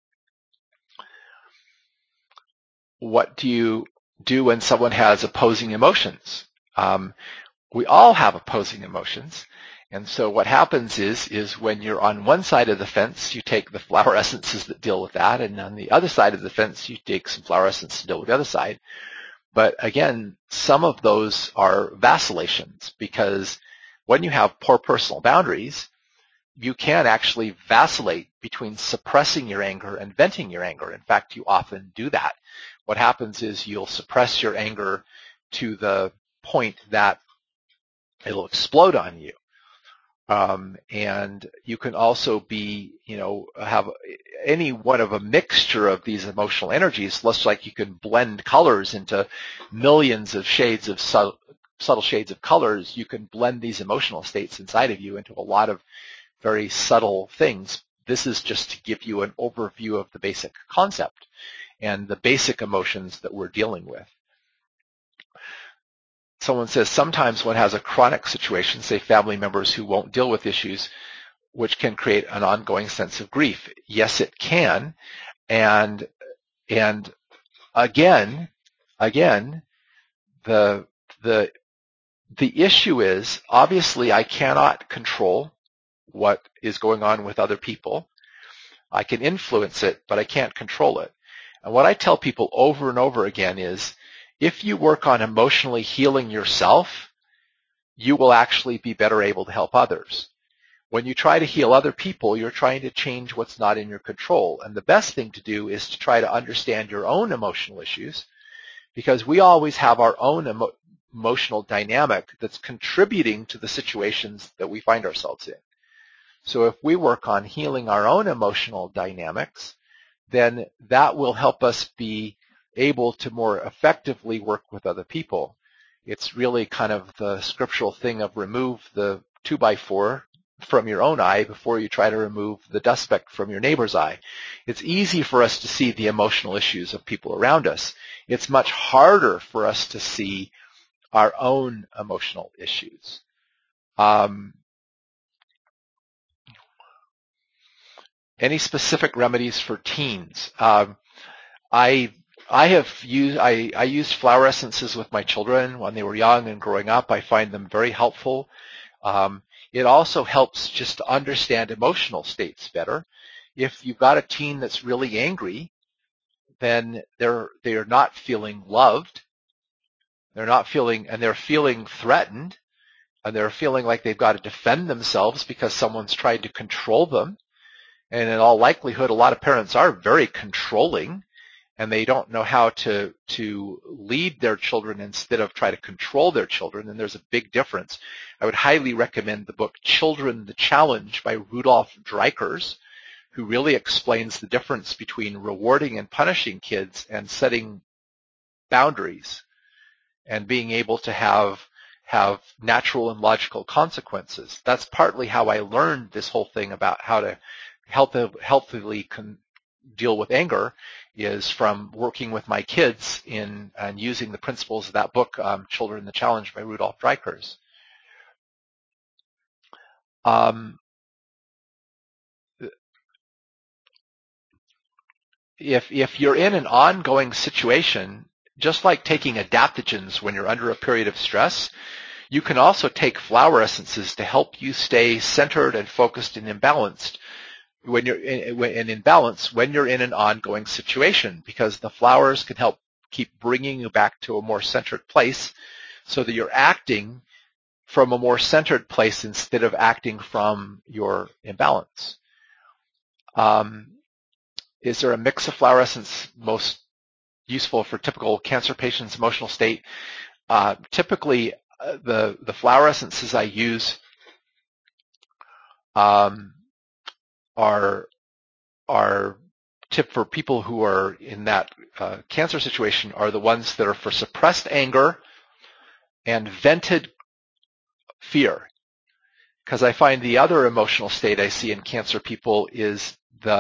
What do you do when someone has opposing emotions? We all have opposing emotions, And so what happens is when you're on one side of the fence, you take the flower essences that deal with that, and on the other side of the fence, you take some flower essence to deal with the other side. But again, some of those are vacillations, because when you have poor personal boundaries, you can actually vacillate between suppressing your anger and venting your anger. In fact, you often do that. What happens is you'll suppress your anger to the point that it'll explode on you. And you can also be, have any one of a mixture of these emotional energies, less like you can blend colors into millions of shades of subtle shades of colors. You can blend these emotional states inside of you into a lot of very subtle things. This is just to give you an overview of the basic concept and the basic emotions that we're dealing with. Someone says sometimes one has a chronic situation, say family members who won't deal with issues, which can create an ongoing sense of grief. Yes, it can. And again, the issue is, obviously I cannot control what is going on with other people. I can influence it, but I can't control it. And what I tell people over and over again is, if you work on emotionally healing yourself, you will actually be better able to help others. When you try to heal other people, you're trying to change what's not in your control. And the best thing to do is to try to understand your own emotional issues, because we always have our own emotional dynamic that's contributing to the situations that we find ourselves in. So if we work on healing our own emotional dynamics, then that will help us be able to more effectively work with other people. It's really kind of the scriptural thing of remove the 2x4 from your own eye before you try to remove the dust speck from your neighbor's eye. It's easy for us to see the emotional issues of people around us. It's much harder for us to see our own emotional issues. Any specific remedies for teens? I used flower essences with my children when they were young and growing up. I find them very helpful. It also helps just to understand emotional states better. If you've got a teen that's really angry, then they're not feeling loved. They're feeling threatened, and they're feeling like they've got to defend themselves because someone's tried to control them. And in all likelihood, a lot of parents are very controlling, and they don't know how to lead their children instead of try to control their children, and there's a big difference. I would highly recommend the book Children, the Challenge by Rudolf Dreikurs, who really explains the difference between rewarding and punishing kids and setting boundaries and being able to have natural and logical consequences. That's partly how I learned this whole thing about how to healthily deal with anger, is from working with my kids and using the principles of that book, Children, the Challenge by Rudolf Dreikurs. If you're in an ongoing situation, just like taking adaptogens when you're under a period of stress, you can also take flower essences to help you stay centered and focused and imbalanced when you're in an ongoing situation, because the flowers can help keep bringing you back to a more centered place so that you're acting from a more centered place instead of acting from your imbalance. Is there a mix of flower essence most useful for typical cancer patient's emotional state? Typically, the flower essences I use are tip for people who are in that cancer situation are the ones that are for suppressed anger and vented fear. Because I find the other emotional state I see in cancer people is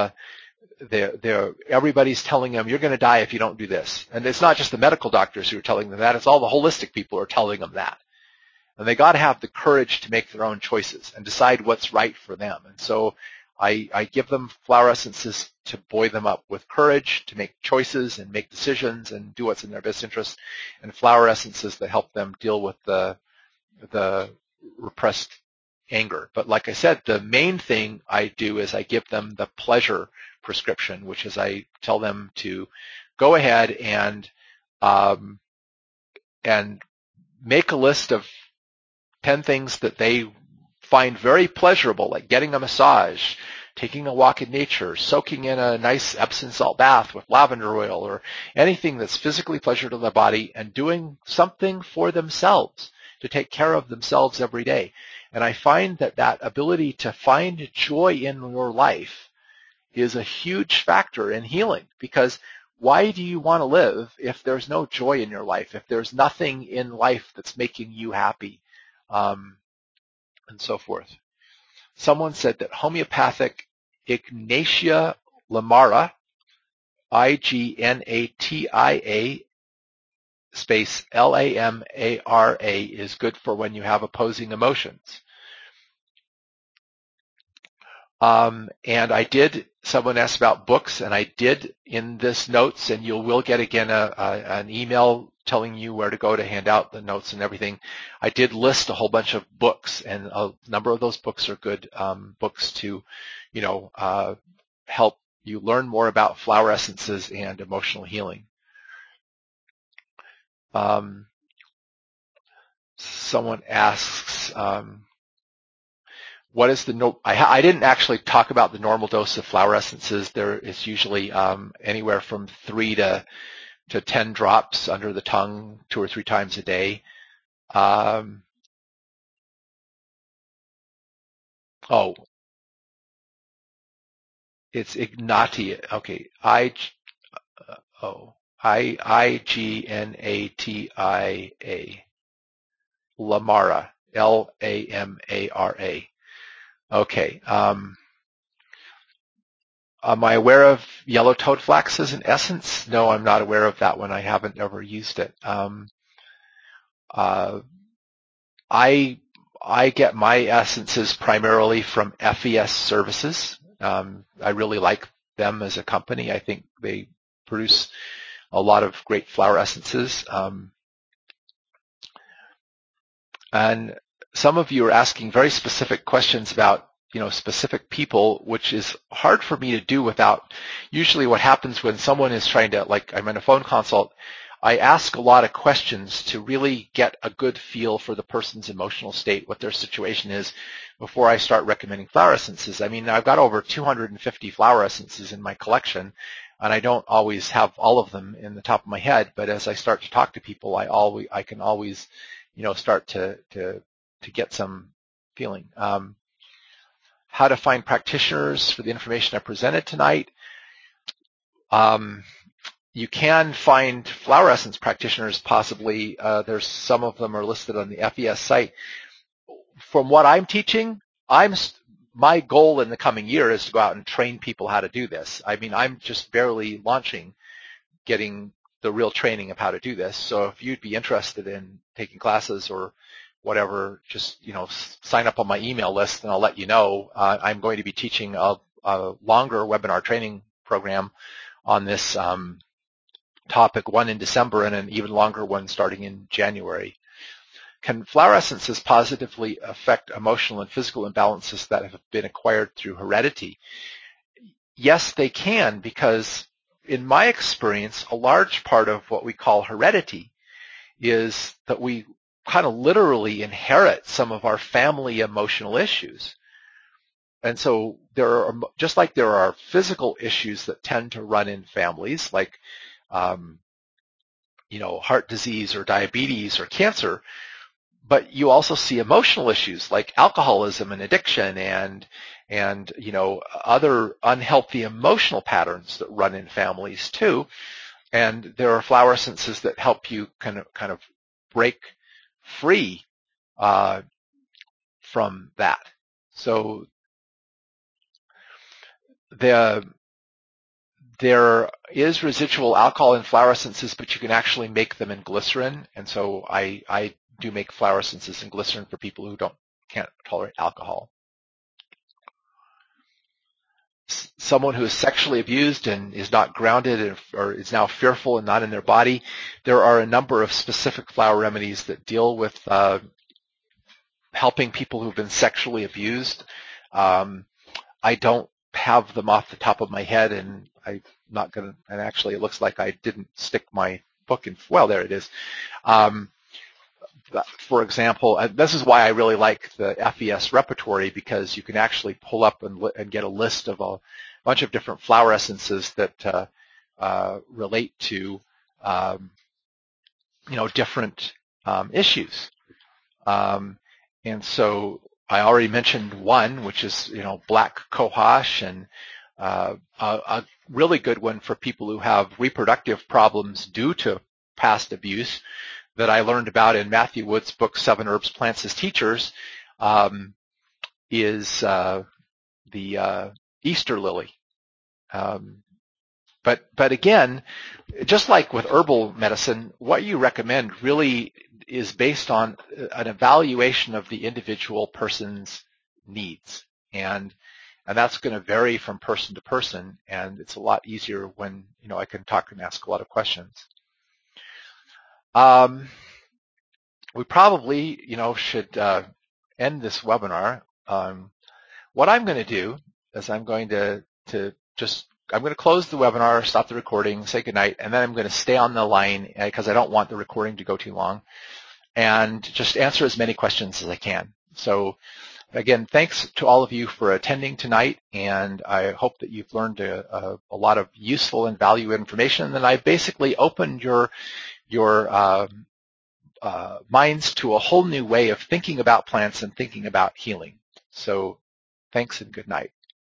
everybody's telling them, you're going to die if you don't do this. And it's not just the medical doctors who are telling them that, it's all the holistic people who are telling them that. And they got to have the courage to make their own choices and decide what's right for them. And so I give them flower essences to buoy them up with courage to make choices and make decisions and do what's in their best interest, and flower essences that help them deal with the repressed anger. But like I said, the main thing I do is I give them the pleasure prescription, which is I tell them to go ahead and make a list of 10 things that they find very pleasurable, like getting a massage, taking a walk in nature, soaking in a nice Epsom salt bath with lavender oil, or anything that's physically pleasure to their body, and doing something for themselves to take care of themselves every day. And I find that that ability to find joy in your life is a huge factor in healing, because why do you want to live if there's no joy in your life, if there's nothing in life that's making you happy, and so forth? Someone said that homeopathic Ignatia Lamara, Ignatia space Lamara, is good for when you have opposing emotions. And someone asked about books, and I did in this notes, and you will get again an email telling you where to go to hand out the notes and everything. I did list a whole bunch of books, and a number of those books are good books to, help you learn more about flower essences and emotional healing. Someone asks, what is the I didn't actually talk about the normal dose of flower essences. There is usually anywhere from 3 to 10 drops under the tongue 2 or 3 times a day. It's Ignatia. Okay, Ignatia. Lamara, Lamara. Okay. Am I aware of yellow toad flax as an essence? No, I'm not aware of that one. I haven't ever used it. I get my essences primarily from FES Services. I really like them as a company. I think they produce a lot of great flower essences. And some of you are asking very specific questions about, specific people, which is hard for me to do without. Usually what happens when someone is trying to, like I'm in a phone consult, I ask a lot of questions to really get a good feel for the person's emotional state, what their situation is, before I start recommending flower essences. I mean, I've got over 250 flower essences in my collection, and I don't always have all of them in the top of my head, but as I start to talk to people, I can always start to get some feeling. How to find practitioners for the information I presented tonight. You can find flower essence practitioners possibly. There's some of them are listed on the FES site. From what I'm teaching, my goal in the coming year is to go out and train people how to do this. I mean, I'm just barely launching, getting the real training of how to do this. So if you'd be interested in taking classes or whatever, just sign up on my email list and I'll let you know. I'm going to be teaching a longer webinar training program on this topic, one in December and an even longer one starting in January. Can flower essences positively affect emotional and physical imbalances that have been acquired through heredity? Yes, they can, because in my experience, a large part of what we call heredity is that we kind of literally inherit some of our family emotional issues. And so just like there are physical issues that tend to run in families, like, heart disease or diabetes or cancer, but you also see emotional issues like alcoholism and addiction and other unhealthy emotional patterns that run in families too. And there are flower essences that help you kind of break free from that. So there is residual alcohol in flower essences, but you can actually make them in glycerin. And so I do make flower essences in glycerin for people who can't tolerate alcohol. Someone who is sexually abused and is not grounded or is now fearful and not in their body, there are a number of specific flower remedies that deal with helping people who've been sexually abused. I don't have them off the top of my head, and I'm not going to, and actually it looks like I didn't stick my book in, well, there it is. For example, this is why I really like the FES repertory, because you can actually pull up and get a list of a bunch of different flower essences that relate to different issues. And so I already mentioned one, which is black cohosh, and a really good one for people who have reproductive problems due to past abuse that I learned about in Matthew Wood's book, 7 Herbs, Plants as Teachers, is the Easter lily. But again, just like with herbal medicine, what you recommend really is based on an evaluation of the individual person's needs. And that's going to vary from person to person, and it's a lot easier when I can talk and ask a lot of questions. We probably should end this webinar. What I'm going to do is I'm going to close the webinar, stop the recording, say goodnight, and then I'm going to stay on the line because I don't want the recording to go too long, and just answer as many questions as I can. So again, thanks to all of you for attending tonight, and I hope that you've learned a lot of useful and valuable information. And I basically opened your minds to a whole new way of thinking about plants and thinking about healing. So thanks and good night.